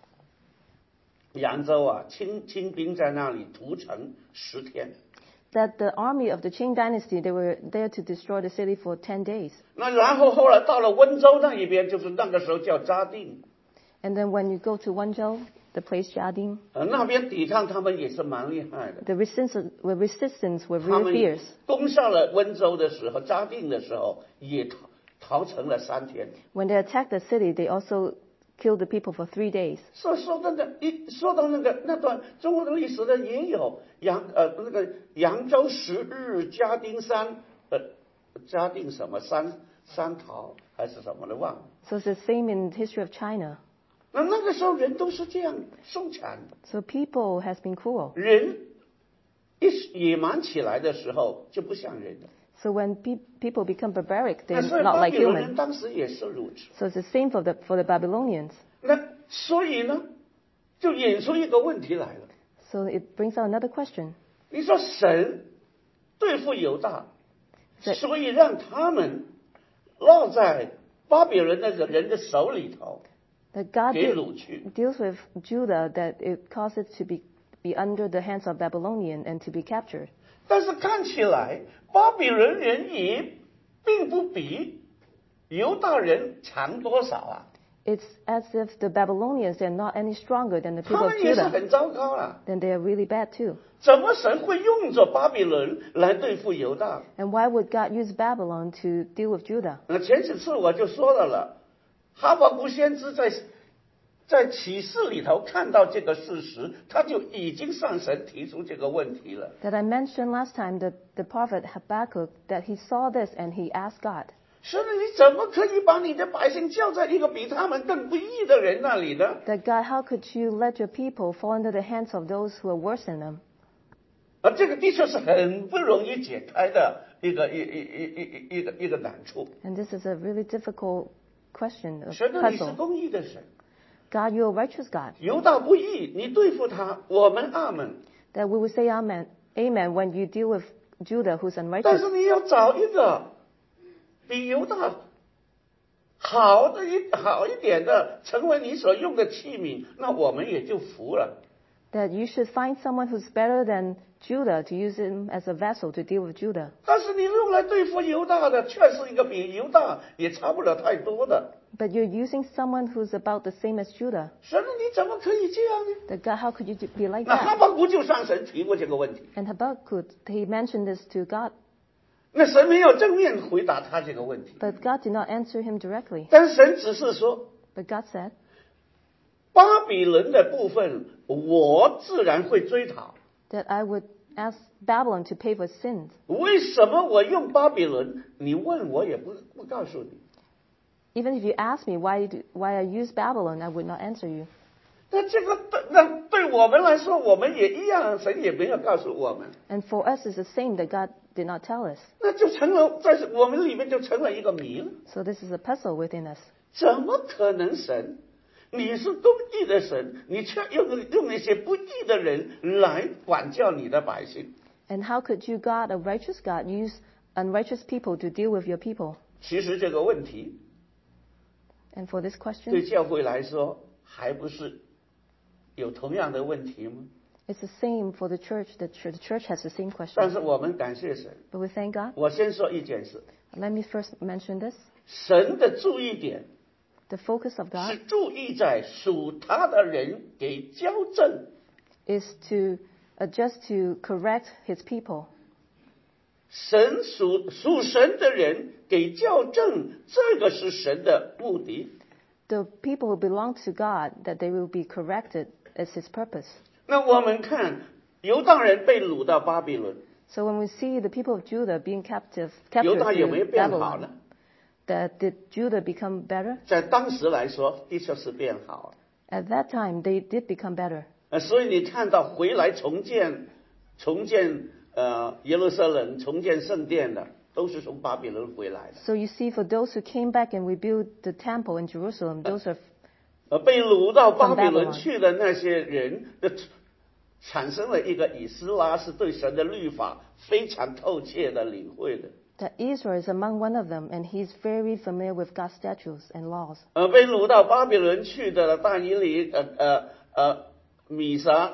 扬州啊，清兵在那里屠城10天。 that the army of the Qing Dynasty, they were there to destroy the city for 10 days. 那然后后来到了温州那一边，就是那个时候叫嘉定， And then when you go to Wenzhou, the place Jiading, 那边抵抗他们也是蛮厉害的。 the resistance were 他 really 们 fierce. 攻上了温州的时候，嘉定的时候也逃城了3天。 When they attacked the city, they also killed the people for 3 days. 说到那段中国的历史呢，也有那个扬州10日嘉定嘉定什么三逃还是什么的忘了。 So it's the same in the history of China. 那个时候人都是这样凶残的， So people has been cruel. 人野蛮起来的时候就不像人了。 So when people become barbaric, 那 they're 所以 not 巴 like 比伦人 humans. 当时也是如此。 So it's the same for the Babylonians. 那所以呢，就引出一个问题来了。 So it brings out another question. 你说神对付犹大， 对所以让他们落在巴比伦那个人的手里头， That God 给掳去。 deals with Judah, that it caused it to be under the hands of Babylonian and to be captured. 但是看起来巴比伦人也并不比犹大人强多少啊， It's as if the Babylonians are not any stronger than the 他 people of 们也是 Judah. 很糟糕啊。 Then they are really bad too. 怎么神会用着巴比伦来对付犹大？ And why would God use Babylon to deal with Judah? 前几次我就说了，哈巴谷先知在启示里头看到这个事实，他就已经向神提出这个问题了。 That I mentioned last time, that the prophet Habakkuk, that he saw this and he asked God, 神啊，你怎么可以把你的百姓交在一个比他们更不义的人那里呢？ that God, how could you let your people fall into the hands of those who are worse than them? 这个的确是很不容易解开的一个难处。 And this is a really difficult question, a 神啊，你是 puzzle. 公义的神， God, you're a righteous God. 犹大不义，你对付他，我们阿门。 That we would say amen, amen when you deal with Judah who's 但 unrighteous. 是你要找一个比犹大好一点的，成为你所用的器皿，那我们也就服了。 That you should find someone who's better than Judah to use him as a vessel to deal with Judah. 但是你用来对付犹大的，却是一个比犹大也差不了太多的。 But you're using someone who's about the same as Judah. 神啊，你怎么可以这样呢？ That God, how could you be like 那哈 that? 巴谷就向神提过这个问题， And Habakkuk, he mentioned this to God, 那神没有正面回答他这个问题， but God did not answer him directly. 但是神只是说， But God said, 巴比伦的部分我自然会追讨。 that I would ask Babylon to pay for sins. 为什么我用巴比伦？你问我也不告诉你。 Even if you ask me why I use Babylon, I would not answer you. 那这个对我们来说，我们也一样，神也没有告诉我们， And for us, it's the same that God did not tell us. 那就成了在我们里面就成了一个谜了。 So this is a puzzle within us. 怎么可能神？你是公义的神，你却用那些不义的人来管教你的百姓？ And how could you, God, a righteous God, use unrighteous people to deal with your people? 其实这个问题 And for this 对 question, 教会来说，还不是有同样的问题吗？ it's the same for the church. The church has the same 但 question. 是我们感谢神。 But we thank God. 我先说一件事， Let me first mention this. 神的注意点 The focus of 是 God 注意在属他的人给矫正。 is to adjust to correct his people. 神属神的人给校正，这个是神的目的。 The people who belong to God, that they will be corrected is his purpose. 那我们看犹大人被掳到巴比伦， So when we see the people of Judah being 犹 captured 大有没有 to 变好呢？ Babylon, that did Judah become better? 在当时来说，的确是变好。 At that time, they did become better. 所以你看到回来重建耶路撒冷、重建圣殿的，都是从巴比伦回来的。 So you see, for those who came back and rebuilt the temple in Jerusalem, those are 被掳到巴比伦去的那些人产生了一个以斯拉是对神的律法非常透彻的领会的。 that Israel is among one of them, and he's very familiar with God's statutes and laws. 被掳到巴比伦去的但以理米撒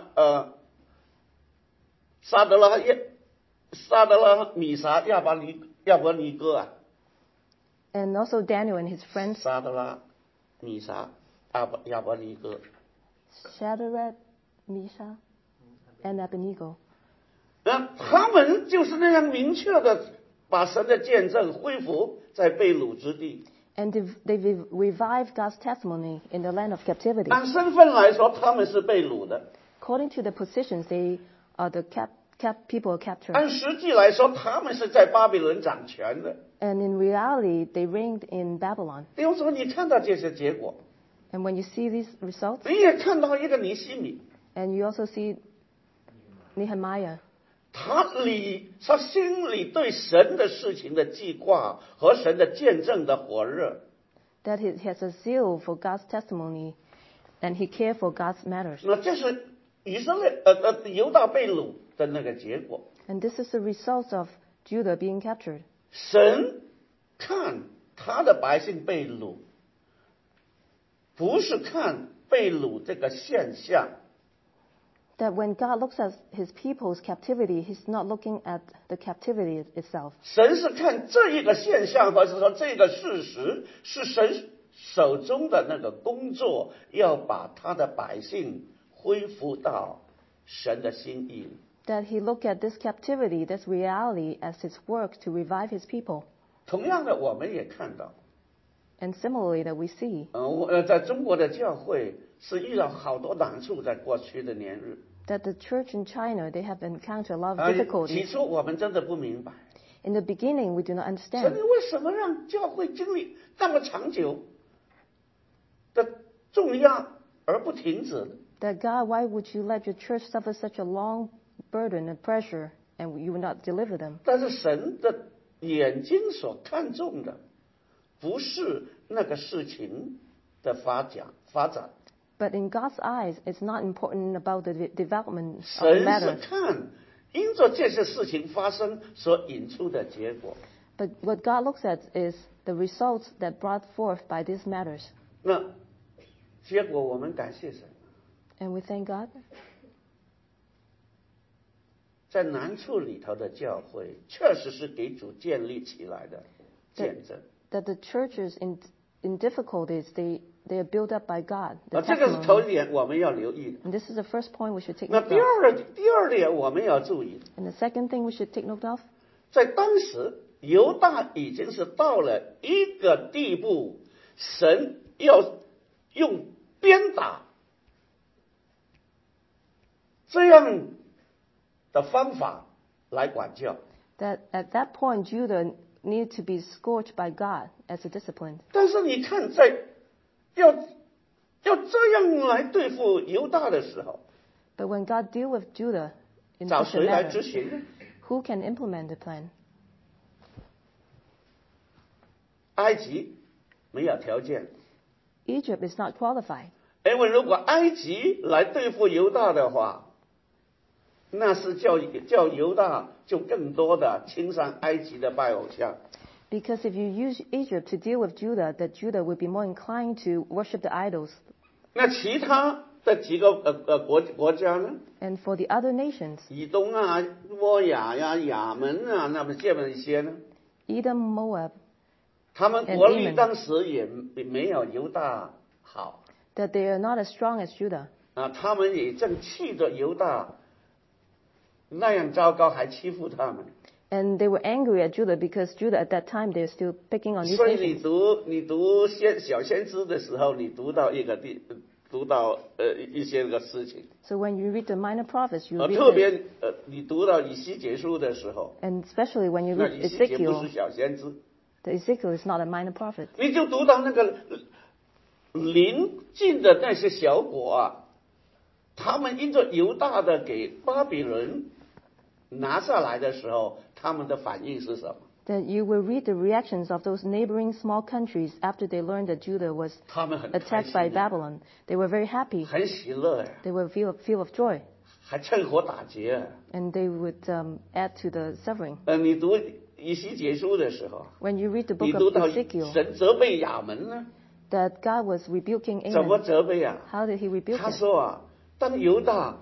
沙德拉米撒亚伯尼哥啊， And also Daniel and his friends, 沙德拉米撒亚伯尼哥。 Shadrach, Meshach, and Abednego. 他们就是那样明确的把神的见证恢复在被掳之地。 And they revived God's testimony in the land of captivity. 按身份来说，他们是被掳的； According to the positions, they are the people are captured. 按实际来说，他们是在巴比伦掌权的。 And in reality, they reigned in Babylon. 比如说，你看到这些结果， And when you see these results, 你也看到一个尼希米， and you also see Nehemiah, 他心里对神的事情的记挂和神的见证的火热， that he has a zeal for God's testimony, and he cared for God's matters. 那这是犹大被掳的那个结果。 And this is the result of Judah being captured. 神看他的百姓被掳，不是看被掳这个现象， That when God looks at his people's captivity, he's not looking at the captivity itself. 神是看这一个现象，或者说这个事实，是神手中的那个工作，要把他的百姓恢复到神的心意里。 That he looked at this captivity, this reality, as his work to revive his people. 同样的，我们也看到， And similarly that we see 在中国的教会是遇到好多难处，在过去的年日。 that the church in China, they have encountered a lot of 起 difficulties. 初我们真的不明白， In the beginning, we do not 神 understand 你为什么让教会经历那么长久的重压而不停止呢？ that God, why would you let your church suffer such a long burden and pressure and you will not deliver them? 但是神的眼睛所看重的，不是那个事情的发展， But in God's eyes, it's not important about the development of the 神是 matter. 看因着这些事情发生所引出的结果。 But what God looks at is the results that brought forth by these matters. 那结果我们感谢神， And we thank God 在难处里头的教会，确实是给主建立起来的见证。 that the churches in difficulties, they are built up by God. The 这个是头 testimony. 一点我们要留意的。 And this is the first point we should take 那 note 第 of. 二点我们要注意， And the second thing we should take note of, 在当时犹大已经是到了一个地步，神要用鞭打这样的方法来管教。 that at that point Judah needed to be scourged by God as a discipline. 但是你看，在要这样来对付犹大的时候， But when God deal with Judah in 找 such a 谁来执 manner, 行呢？ who can implement the plan? 埃及没有条件， Egypt is not qualified. 因为如果埃及来对付犹大的话，那是叫犹大就更多的亲上埃及的拜偶像。 Because if you use Egypt to deal with Judah, that Judah would be more inclined to worship the idols. 那其他的几个国家呢？ And for the other nations, 以东啊、摩亚呀、亚门啊，那么这么一些呢？ Edom, Moab, 他们国力当时也没有犹大好 that they are not as strong as Judah. 啊，他们也正气着犹大那样糟糕，还欺负他们。 And they were angry at Judah because Judah at that time, they were still picking on these 所以 nations. 你读小先知的时候，你读到一些个事情， So when you read the minor prophets, you read 特 this, 别你读到以西结书的时候， and especially when you 那 read 以西结不是 Ezekiel, 小先知， the Ezekiel is not a minor prophet. 你就读到那个邻近的那些小国啊，他们因着犹大的给巴比伦拿下来的时候，他们的反应是什么？ That you will read the reactions of those neighboring small countries after they learned that Judah was 他们很开 attacked by 心， Babylon. They were very happy. 很喜乐呀， They were feel of joy, 还趁火打劫啊。 and they would add to the suffering. 你读以西结书的时候， When you read the 你 book 读 of 到 Ezekiel, 神责备亚门呢？ that God was rebuking 怎么 Ammon. 责备啊？ How did he rebuke 他 him? 说啊，当犹大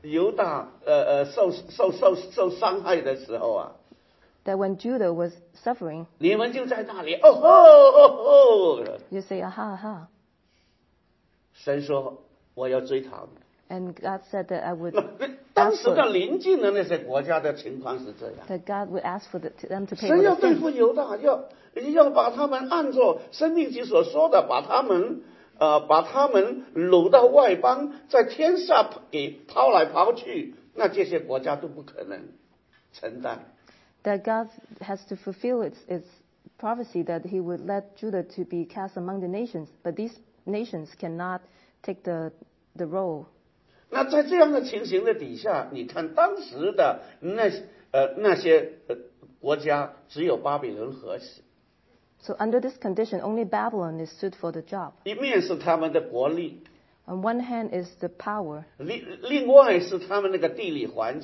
受伤害的时候啊， That when Judah was suffering, 你们就在那里哦吼哦吼。 you say, aha, aha. 神说我要追讨你。 And God said that I would 那当 ask 时的 for, 邻近的那些国家的情况是这样， that God would ask for them to pay 神 for 要 the 对 sin. 付犹大，要把他们按照生命记所说的，把他们掳到外邦，在天下给抛来抛去，那这些国家都不可能承担。 That God has to fulfill its prophecy that he would let Judah to be cast among the nations, but these nations cannot take the role. 那在这样的情形的底下，你看当时的那些国家，只有巴比伦合适， So under this condition, only Babylon is stood for the job. 一面是他们的国力， On one hand is the power, 另外是他们那个地理环境。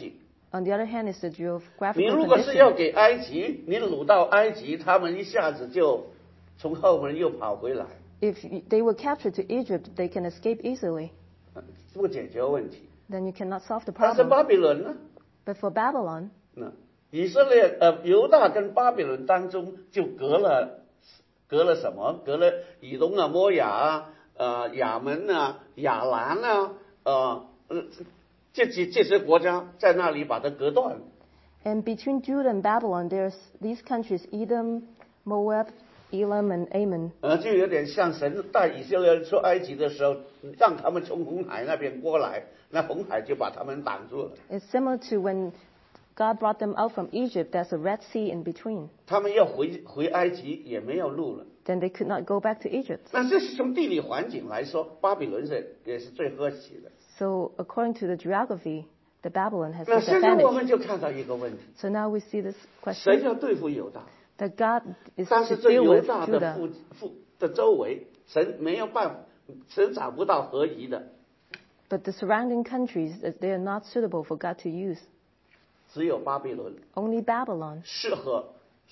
On the other hand, is the 你 geographical 如果是要 condition. 给埃及，你掳到埃及，他们一下子就从后门又跑回来， If they were captured to Egypt, they can escape easily. 不解决问题。 Then you cannot solve the 但是 problem. 巴比伦呢？ But for Babylon, 那以色列犹大跟巴比伦当中就隔了什么？隔了以东啊、摩亚啊、亚门啊、亚兰啊，这些国家在那里把它隔断。 and between Judah and Babylon, there's these countries, Edom, Moab, Elam, and Ammon. 就有点像神带以色列人出埃及的时候，让他们从红海那边过来，那红海就把他们挡住了。 It's similar to when God brought them out from Egypt, there's a Red Sea in between. 他们要回埃及也没有路了。 Then they could not go back to Egypt. 那这是从地理环境来说，巴比伦也是最合适的。 So according to the geography, the Babylon has 那 this 现在我 advantage. 们就看到一个问题， So now we see this 神 question 要对付犹大， that God is 但 to 是这 deal 犹 with 大的 Judah. 的周围，神没有办法，神找不到合宜的， But the surrounding countries, they are not suitable for God to use. 只有巴比伦 Only Babylon 适合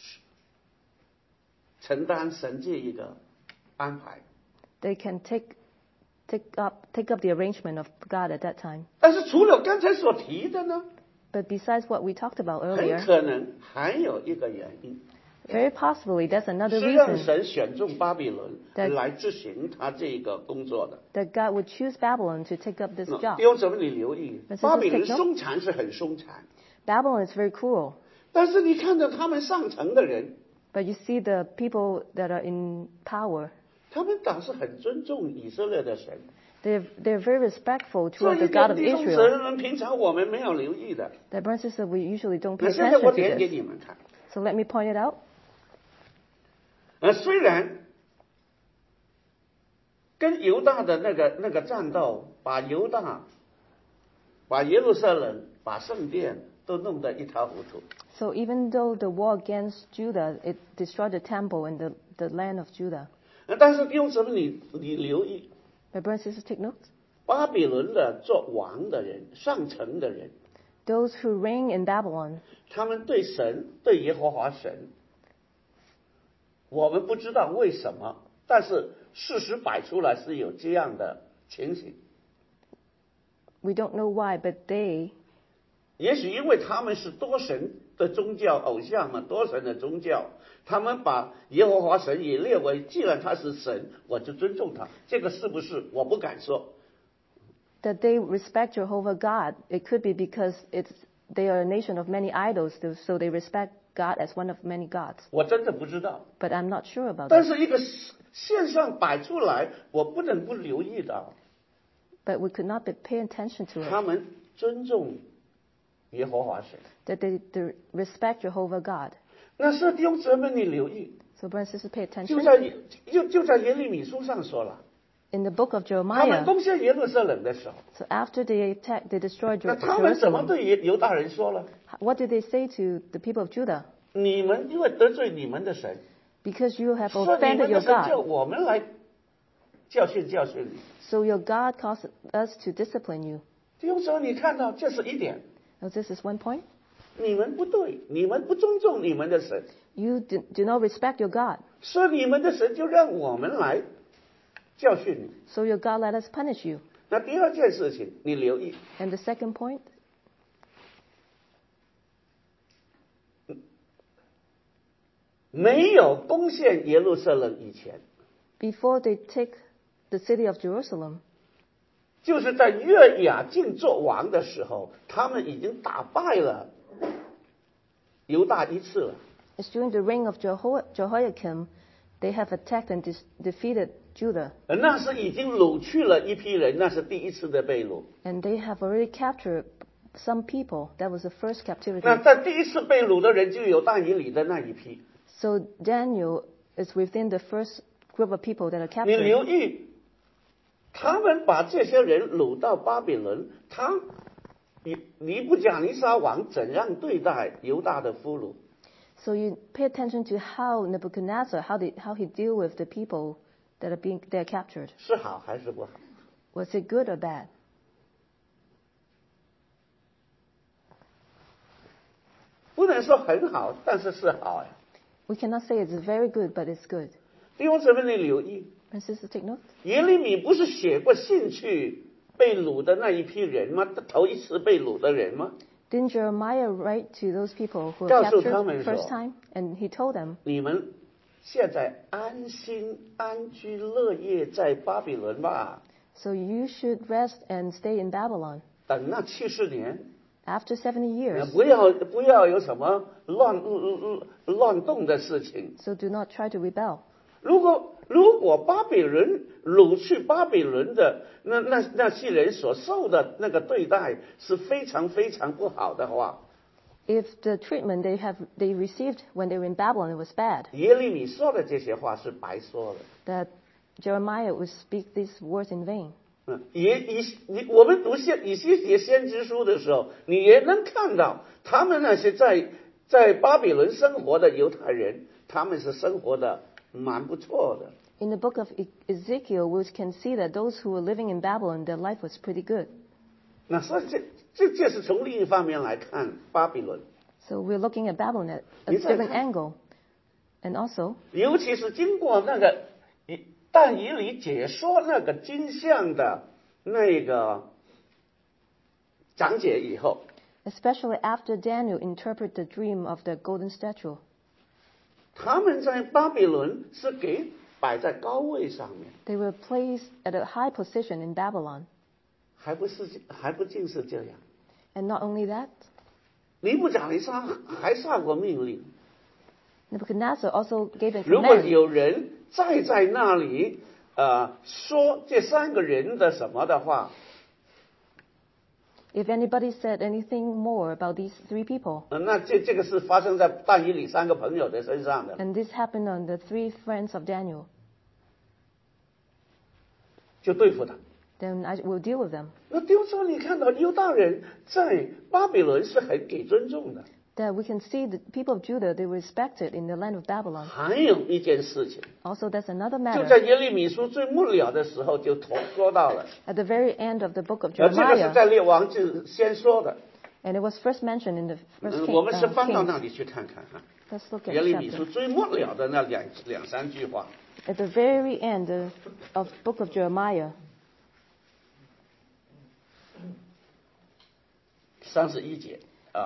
承担神这一个安排。 they can take up the arrangement of God at that time. 但是除了刚才所提的呢， But besides what we talked about 很 earlier, 可能还有一个原因， very possibly there's another 是让 reason 神选中巴比伦对来执行他这个工作的。 that God would choose Babylon to take up this 那 job. 弟兄姊妹，你留意， But 巴比伦 take note. 凶残是很凶残， Babylon is very cruel, 但是你看到他们上层的人， but you see the people that are in power, 他们倒是很尊重以色列的神。 they're very respectful 这 toward 一 the God 点 of 弟兄姊 Israel. 妹，平常我们没有留意的。 That brothers and sisters, we usually don't 那 pay 现在我 attention 点 to 给 this. 你们看， So let me point it out. 虽然跟犹大的那个战斗，把犹大、把耶路撒冷、把圣殿都弄得一塌糊涂。 So even though the war against Judah, it destroyed the temple and the land of Judah. 但是弟兄姊妹，你留意， But brothers and sisters, take note. 巴比伦的做王的人、上层的人， Those who reign in Babylon, 他们对神、对耶和华神，我们不知道为什么，但是事实摆出来是有这样的情形。 we don't know why, but they, 也许因为他们是多神的宗教偶像嘛，多神的宗教，他们把耶和华神也列为，既然他是神，我就尊重他。这个是不是？我不敢说。 that they respect Jehovah God. It could be because they are a nation of many idols, so they respect God as one of many gods. 我真的不知道。 But I'm not sure about 但 that. 是一个现象摆出来，我不能不留意到， But we could not pay attention to 他 it. 们尊重耶和华神。 That they respect Jehovah God. 那是弟兄姊妹，你留意， So brothers and sisters, pay 就 attention. 在耶利米书上说了， In the book of 他们 Jeremiah, 攻陷耶路撒冷的时候， so after they attacked, they destroyed 那他们怎么 Jerusalem. 对犹大人说了？ What did they say to the people of Judah? 你们因为得罪你们的神， Because you have 说你 offended 们的 your 神叫 God, 我们来教训你。 so your God caused us to discipline you. 弟兄姊妹，你看到这是一点， Now this is one point. 你们不对，你们不尊重你们的神， You do not respect your God, 所以你们的神就让我们来教训你。 so your God let us punish you. 那第二件事情，你留意， And the second point, 没有攻陷耶路撒冷以前， before they take the city of Jerusalem, 就是在约雅敬做王的时候，他们已经打败了犹大一次了。 it's during the reign of Jehoiakim, they have attacked and defeated Judah. 那是已经掳去了一批人，那是第一次的被掳。 And they have already captured some people. That was the first 那 captivity. 在第一次被掳的人就有但以理的那一批。 So Daniel is within the first group of people that are 你 captured. 留意，他们把这些人掳到巴比伦，尼布甲尼撒王怎样对待犹大的俘虏？ So you pay attention to how Nebuchadnezzar, how he deal with the people that are captured. 是好还是不好？ Was it good or bad? 不能说很好，但是是好呀。 We cannot say it's very good, but it's good. 弟兄姊妹，你留意， And sister, take note. 耶利米不是写过信去被掳的那一批人吗？头一次被掳的人吗？ Didn't Jeremiah write to those people who were 告诉 captured 他们说， first time? And he told them, 你们现在安心安居乐业在巴比伦吧， so you should rest and stay in Babylon. 等那70年， After 70 years, 不要有什么乱动的事情。 so do not try to rebel. 如果巴比伦掳去巴比伦的那些人所受的那个对待是非常非常不好的话， If the treatment they received when they were in Babylon was bad, 耶利米说的这些话是白说的。 that Jeremiah would speak these words in vain. 我们读以西结先知书的时候，你也能看到他们那些在巴比伦生活的犹太人，他们是生活的蛮不错的。 In the book of Ezekiel, we can see that those who were living in Babylon, their life was pretty good. 那所以这是从另一方面来看巴比伦， So we're looking at Babylon at a different angle. And also, 尤其是经过那个但以理解说那个经象的那个讲解以后， especially after Daniel interpreted the dream of the golden statue, 他们在巴比伦是给摆在高位上面， they were placed at a high position in Babylon. 还不尽是这样。 And not only that, 尼布甲尼撒还下过命令， Nebuchadnezzar also gave a 如果 command. 有人再在那里说这3个人的什么的话， If anybody said anything more about these 3 people, 那这个是发生在但以理3个朋友的身上的， and this happened on the 3 friends of Daniel, 就对付他。 then I will deal with them. 那丢说你看到犹大人在巴比伦是很给尊重的。 That we can see the people of Judah, they were respected in the land of Babylon. 还有一件事情， Also, that's another 就在 matter. 耶利米书最末了的时候就说到了， At the very end of the book of 这个是 Jeremiah, 在列王记先说的。 and it was first mentioned in the first 我们是翻到 Kings. 那里去看看哈。 Let's look at 耶 the 利米书 chapter. 最末了的那两三句话， At the very end of the book of Jeremiah, 31节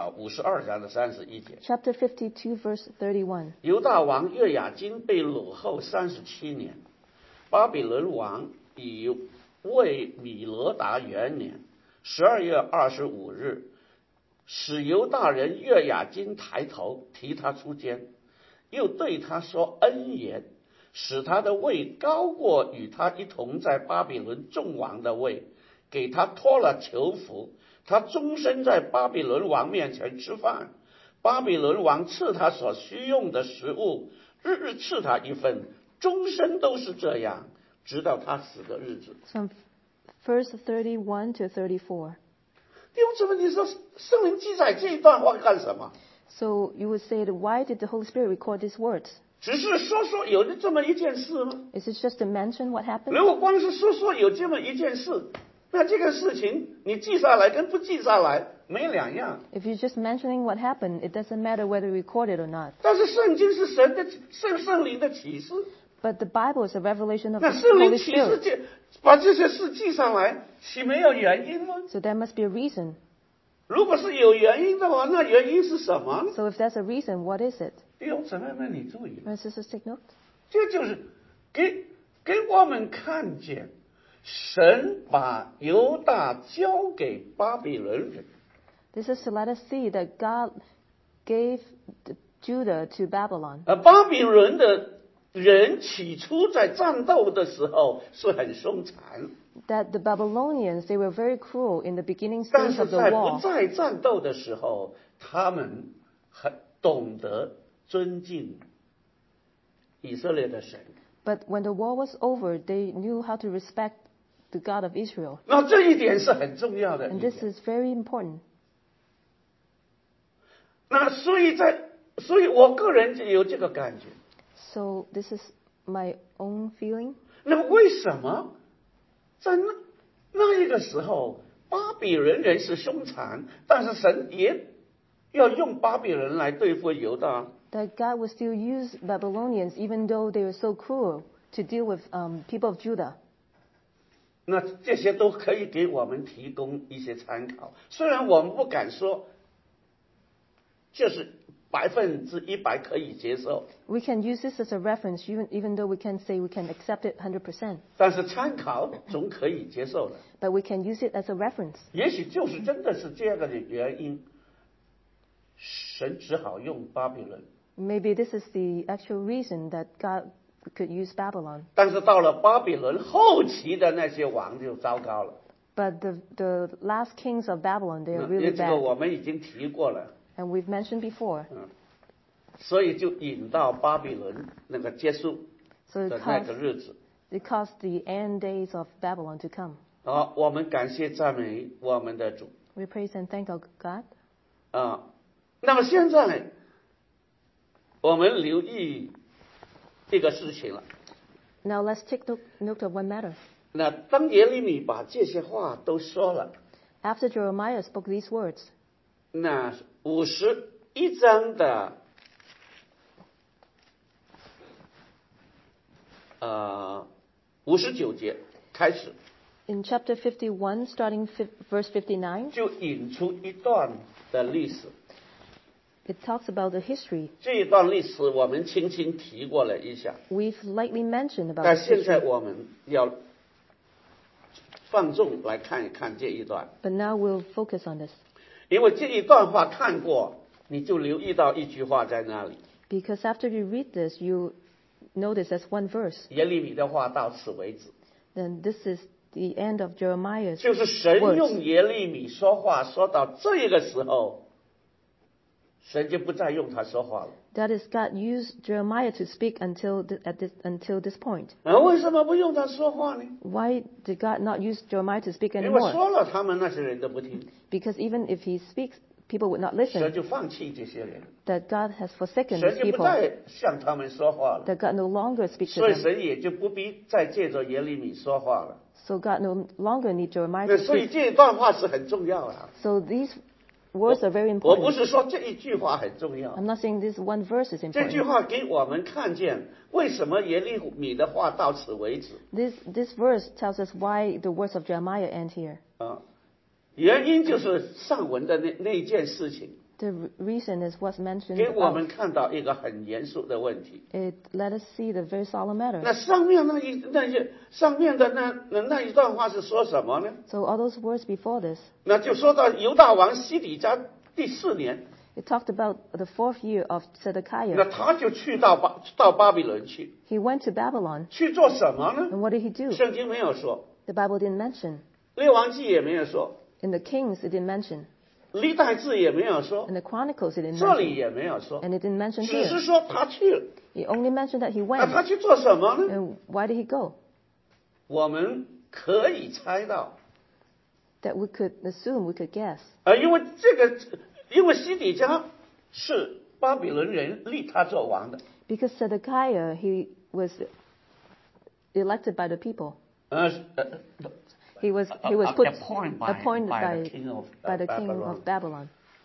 52章的31节， chapter 52, verse 31. 犹大王约雅斤被掳后37年，巴比伦王以为米罗达元年12月25日，使犹大人约雅斤抬头提他出监，又对他说恩言，使他的位高过与他一同在巴比伦众王的位，给他脱了囚服，他终身在巴比伦王面前吃饭，巴比伦王赐他所需用的食物，日日赐他一份，终身都是这样，直到他死的日子。 From verse 31 to 34. 弟兄姊妹，你说圣灵记载这一段话干什么？ So you would say, that why did the Holy Spirit record these words? 只是说有这么一件事吗？ Is it just to mention what happened? 如果光是说有这么一件事，那这个事情你记下来跟不记下来没两样。 If you're just mentioning what happened, it doesn't matter whether you record it or not. 但是圣经是圣灵的启示， But the Bible is a revelation of 那 the 圣灵 Holy 启示 Spirit. 把这些事记上来，岂没有原因吗？ So there must be a reason. 如果是有原因的话，那原因是什么呢？ So if there's a reason, what is it? 弟兄姊妹们，你注意， Brothers and sisters, take note. 这就是给我们看见，神把犹大交给巴比伦人。 This is to let us see that God gave Judah to Babylon. 巴比伦的人起初在战斗的时候是很凶残， That the Babylonians, they were very cruel in the beginning 但 stage 是 of the 在不 war. 再战斗的时候，他们很懂得尊敬以色列的神。 But when the war was over, they knew how to respect the God of Israel. 那这一点是很重要的一 And 点。 this is very important. 那所以我个人就有这个感觉。 So this is my own feeling. 那么为什么在那一个时候，巴比伦人是凶残，但是神也要用巴比伦来对付犹大。 That God will still use Babylonians even though they are so cruel to deal with people of Judah. 那这些都可以给我们提供一些参考，虽然我们不敢说这是100%可以接受， We can use this as a reference even though we can't say we can accept it 100%. 但是参考总可以接受的。 But we can use it as a reference. 也许就是真的是这样的原因，神只好用巴比伦。 Maybe this is the actual reason that God could use Babylon. 但是到了巴比伦后期的那些王就糟糕了。 But the last kings of Babylon, they are 因为 really 这个 bad. 我们已经提过了， And we've mentioned before. 所以就引到巴比伦那个结束 So 的那个日子。 it caused the end days of Babylon to come. 好，我们感谢赞美我们的主。 We praise and thank our God. 那么现在我们留意这个事情了。 Now let's take note of one matter. 那当耶利米把这些话都说了， After Jeremiah spoke these words, 那51章的59节开始， in chapter 51, starting verse 59, 就引出一段的历史。 it talks about the history. 这一段历史我们轻轻提过了一下， We've lightly mentioned about 但 this 现在 history, 我们要放纵来看一看这一段， but now we'll focus on this. 因为这一段话看过，你就留意到一句话在那里。 Because after you read this, you notice as one verse. 耶利米的话到此为止， Then this is the end of Jeremiah's 就是神 words. 用耶利米说话说到这个时候，神就不再用他说话了。 That is, God used Jeremiah to speak until this point. 为什么不用他说话呢？ Why did God not use Jeremiah to speak 因为 anymore? 说了，他们那些人都不听， Because even if he speaks, people would not 神 listen. 就放弃这些人， That God has forsaken 神 these 就不 people. 再向他们说话了， That God no longer speaks to 所以 them. 神也就不必再借着耶利米说话了。 So God no longer needs Jeremiah 那 to 所以 speak. 这一段话是很重要的。 So these words are very 我不 important. 是说这一句话很重要， I'm not saying this one verse is 这句 important. 话给我们看见为什么耶利米的话到此为止。 This verse tells us why the words of Jeremiah end here. 原因就是上文的那一件事情， The reason is what's mentioned 给我们 above. 看到一个很严肃的问题。 It let us see the very solemn matter. 那上面的那一段话是说什么呢？ So all those words before this, 那就说到犹大王西底家第4年， it talked about the 4th year of 那 Zedekiah. 他就去到巴比伦去， He went to Babylon. 去做什么呢？ And what did he do? 圣经没有说， The Bible didn't mention. 列王记也没有说， In the Kings, it didn't mention. 历代志也没有说， In the Chronicles, it didn't 这里 mention. 也没有说， And it didn't mention 只是 here. 说他去了。 It only mentioned that he 那 went. 他去做什么呢？ And why did he go? 我们可以猜到， That we could assume, we could guess. 因为西底家是巴比伦人立他做王的， Because Zedekiah, he was elected by the people. He was put appointed appointed by by the king of Babylon.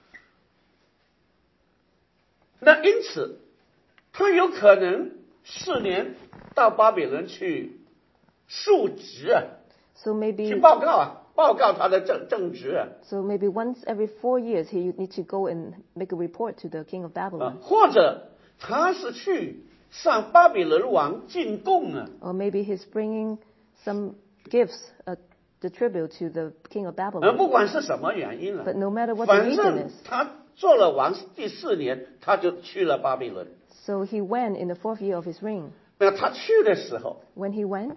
那因此，他有可能4年到巴比伦去述职啊， So 去 maybe 报告他的正职啊， so maybe once every 4 years he needs to go and make a report to the king of Babylon. 或者他是去向巴比伦王进贡啊， Or maybe he's bringing some gifts, the tribute to the king of Babylon. 不管是什么原因了， But no matter what the 反 reason 正 is, 他做了王第4年，他就去了巴比伦。 so he went in the 4th year of his reign. 那他去的时候， When he went,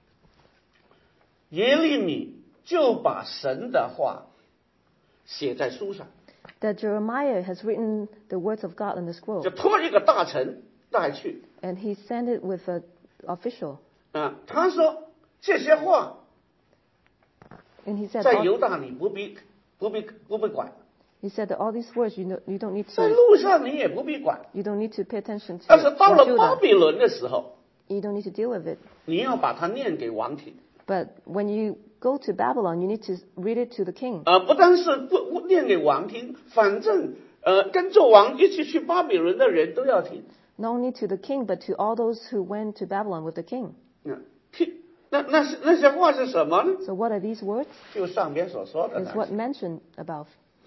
耶利米就把神的话写在书上， that Jeremiah has written the words of God on the scroll, 就托一个大臣带去。 and he sent it with an official. 他说这些话 And he said, 在 all, 犹大你不必管， he said that all these words you don't need 在 to 路上你也不必管， you don't need to pay attention to. 但是到 in 了巴 Judah. 比伦的时候， You don't need to deal with it. 你要把它念给王听。 But when you go to Babylon, you need to read it to the king. 不单是不念给王听，反正跟着王一起去巴比伦的人都要听。 Not only to the king, but to all those who went to Babylon with the king. 听，那些话是什么呢？ So what are these words? 就上边所说的 Is 那 what 些。 mentioned above.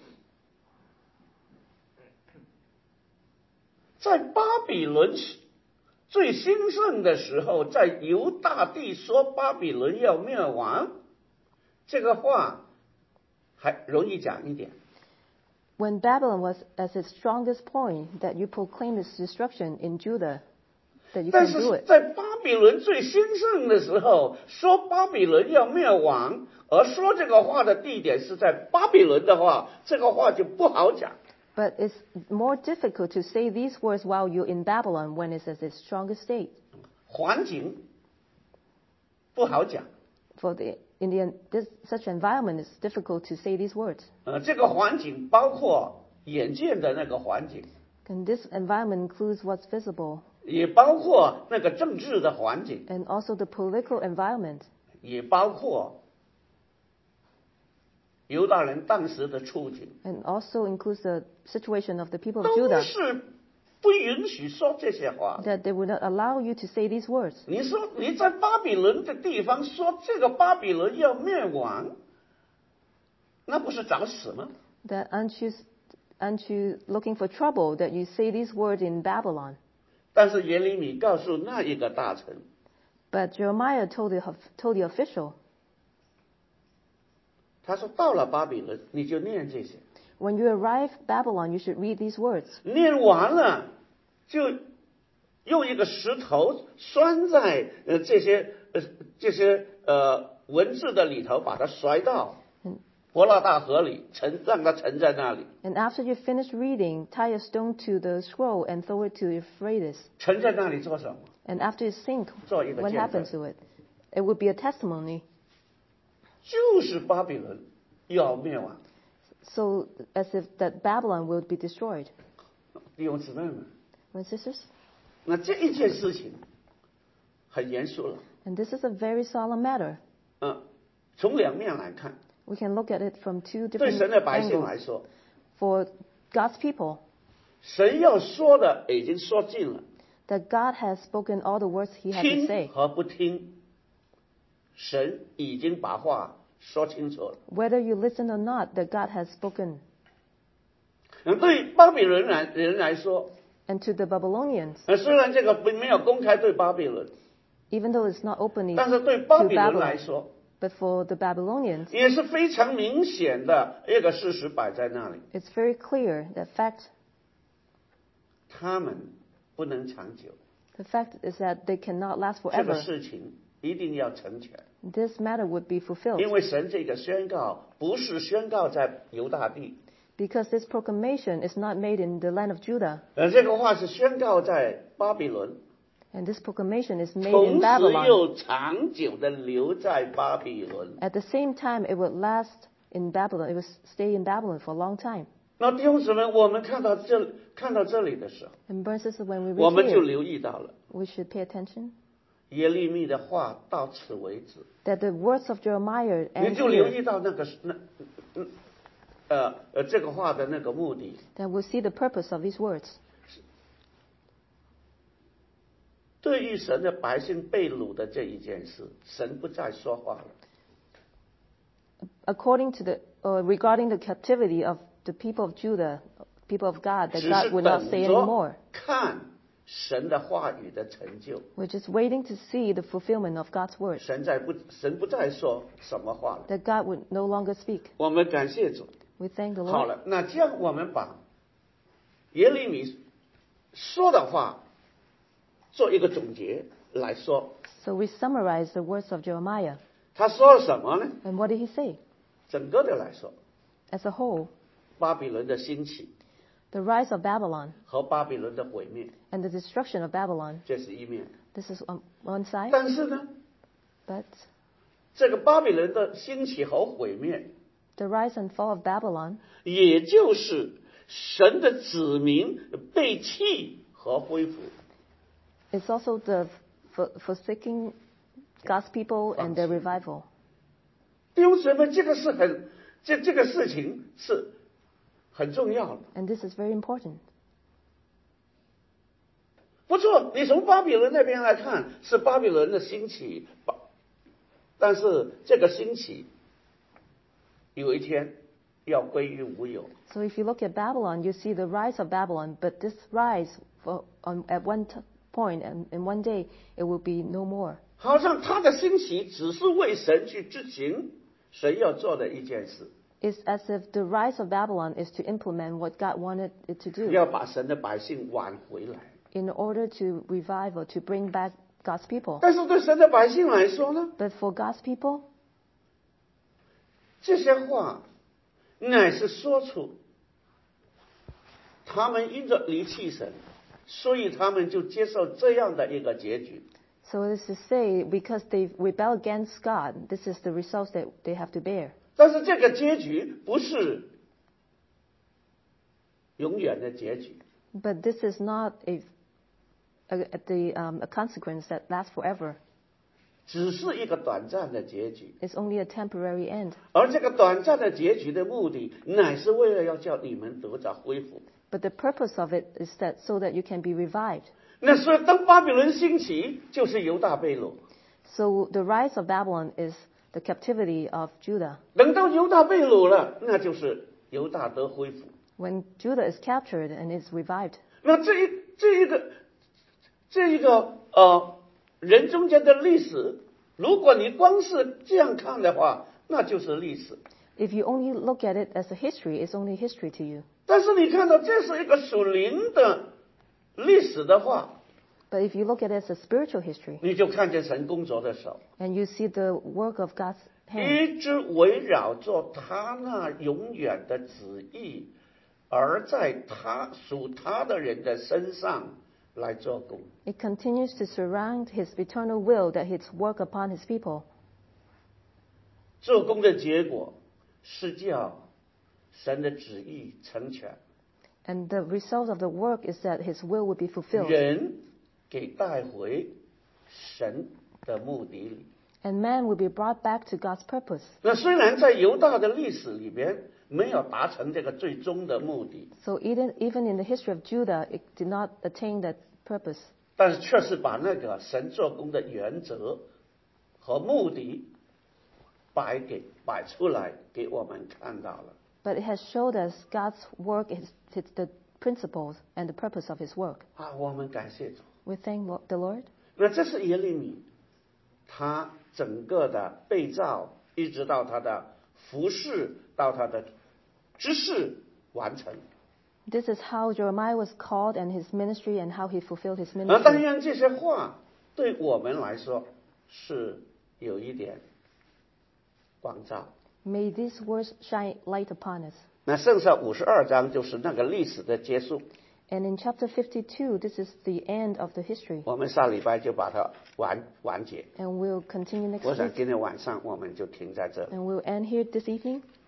在巴比伦最兴盛的时候，在犹大地说巴比伦要灭亡，这个话还容易讲一点。 When Babylon was at its strongest point, that you proclaim its destruction in Judah, that you 但 can do 是 it. 在巴比伦最兴盛的时候，说巴比伦要灭亡，而说这个话的地点是在巴比伦的话，这个话就不好讲。 But it's more difficult to say these words while you're in Babylon when it's at its strongest state. 环境不好讲。 Such environment, it's difficult to say these words. 这个环境包括眼见的那个环境， And this environment includes what's visible 也包括那个政治的环境， and also the political environment, 也包括犹大人当时的处境， and also includes the situation of the people of 都 Judah, 是不允许说这些话。 that they would not allow you to say these words. 你说你在巴比伦的地方说这个巴比伦要灭亡，那不是找死吗？ That aren't you looking for trouble that you say these words in Babylon? 但是耶利米告诉那一个大臣， But Jeremiah told the official, 他说到了巴比伦你就念这些， when you arrive Babylon, you should read these words. 念完了就用一个石头拴在这些文字的里头，把它摔到伯拉大河里，让它沉在那里。 And after you finish reading, tie a stone to the scroll and throw it to Euphrates. 沉在那里做什么？ And after it sink, 做一个 what 见 happens 证， to it? It would be a testimony. 就是巴比伦要灭亡。 So as if that Babylon will be destroyed. 弟兄姊妹们， My sisters? 那这一件事情很严肃了。 And this is a very solemn matter. 从两面来看， We can look at it from two 对 different 神的百姓来 angles. 说， For God's people, 神要说的已经说尽了， that God has spoken all the words He had to 听 say. 和不听，神已经把话说清楚了。 Whether you listen or not, that God has spoken. 对巴比伦人来说， And to the Babylonians, 虽然这个没有公开对巴比伦， even though it's not openly 但是对巴 to 比伦来 Babylon, 说， but for the Babylonians, 也是非常明显的一个事实摆在那里， it's very clear that 他们不能长久， the fact is that they cannot last 这个 forever. 事情一定要成全。 This matter would be 因 fulfilled 为神这个宣告不是宣告在犹大地， because this proclamation is not made in the land of Judah, 这个话是宣告在巴比伦， and this proclamation is made 同 in 时 Babylon. 又长久的留在巴比伦。 At the same time, it would last in Babylon. It would stay in Babylon for a long time. 那弟兄姊妹，我们看到这里的时候， And brothers and sisters, when we 我 read 们就 here, 留意到了 we should pay attention 耶利米的话到此为止， that the words of Jeremiah 你 end 就留 here. 意到这个话的那个目的。 That we'll see the purpose of these words. 对于神的百姓被掳的这一件事，神不再说话了。 According to regarding the captivity of the people of Judah, people of God, that 只 God 是 would not 等 say 着 anymore. 看神的话语的成就。 We're just waiting to see the fulfillment of God's word. 神不再说什么话了。 That God would no longer speak. 我们感谢主。 We thank the 好 Lord. 了，那这样我们把耶利米说的话做一个总结来说， So we summarize the words of Jeremiah. 他说了什么呢？ And what did he say? 整个的来说， As a whole, 巴比伦的兴起 the rise of Babylon 和巴比伦的毁灭， and the destruction of Babylon. 这是一面。 This is on one side. 但是呢， But 这个巴比伦的兴起和毁灭， the rise and fall of Babylon 也就是神的子民被弃和恢复。 is also the forsaking God's people and their revival. 弟兄姊妹，这个是这个事情是很重要的。 And this is very important. 不错，你从巴比伦那边来看，是巴比伦的兴起，但是这个兴起有一天要归于无有。 So if you look at Babylon, you see the rise of Babylon, but this rise at one point and in one day it will be no more. 好像他的兴起只是为神去执行神要做的一件事。 It's as if the rise of Babylon is to implement what God wanted it to do. 要把神的百姓挽回来。 In order to revive or to bring back God's people. 但是对神的百姓来说呢， But for God's people, 这些话乃是说出他们因着离弃神，所以他们就接受这样的一个结局。 so it is to say, because they rebel against God, this is the results that they have to bear. 但是这个结局不是永远的结局， But this is not a consequence that lasts forever. 只是一个短暂的结局。 It's only a temporary end. 而这个短暂的结局的目的，乃是为了要叫你们得着恢复。 But the purpose of it is that so that you can be revived. 那所以当巴比伦兴起，就是犹大被掳。 So the rise of Babylon is the captivity of Judah. 等到犹大被掳了，那就是犹大得恢复。 When Judah is captured and is revived. 那这一个人中间的历史，如果你光是这样看的话，那就是历史。 If you only look at it as a history, it's only history to you. 但是你看到这是一个属灵的历史的话， But if you look at it as a spiritual history, 你就看见神工作的手， and you see the work of God's hand, 一直围绕着他那永远的旨意，而在他属他的人的身上来做工。 it continues to surround his eternal will that his work upon his people. 做工的结果是叫神的旨意成全， And the result of the work is that his will will be fulfilled. 人给带回神的目的里。 And man will be brought back to God's purpose. 那虽然在犹大的历史里边没有达成这个最终的目的， So even in the history of Judah, it did not attain that purpose. 但是确实把那个神做工的原则和目的摆出来给我们看到了。 But it has showed us God's work is the principles and the purpose of his work. 我们感谢主。 We thank the Lord. 那这是耶利米他整个的被造，一直到他的服侍，到他的知识完成。 This is how Jeremiah was called and his ministry and how he fulfilled his 当 ministry. 然这些话对我们来说是有一点光照。 May these words shine light upon us. 那剩下52章就是那个历史的结束， And in chapter 52, this is the end of the history. 我们下礼拜就把它完结。 And we'll continue next 我想 week. 今天晚上我们就停在这里。 And we'll end here this evening.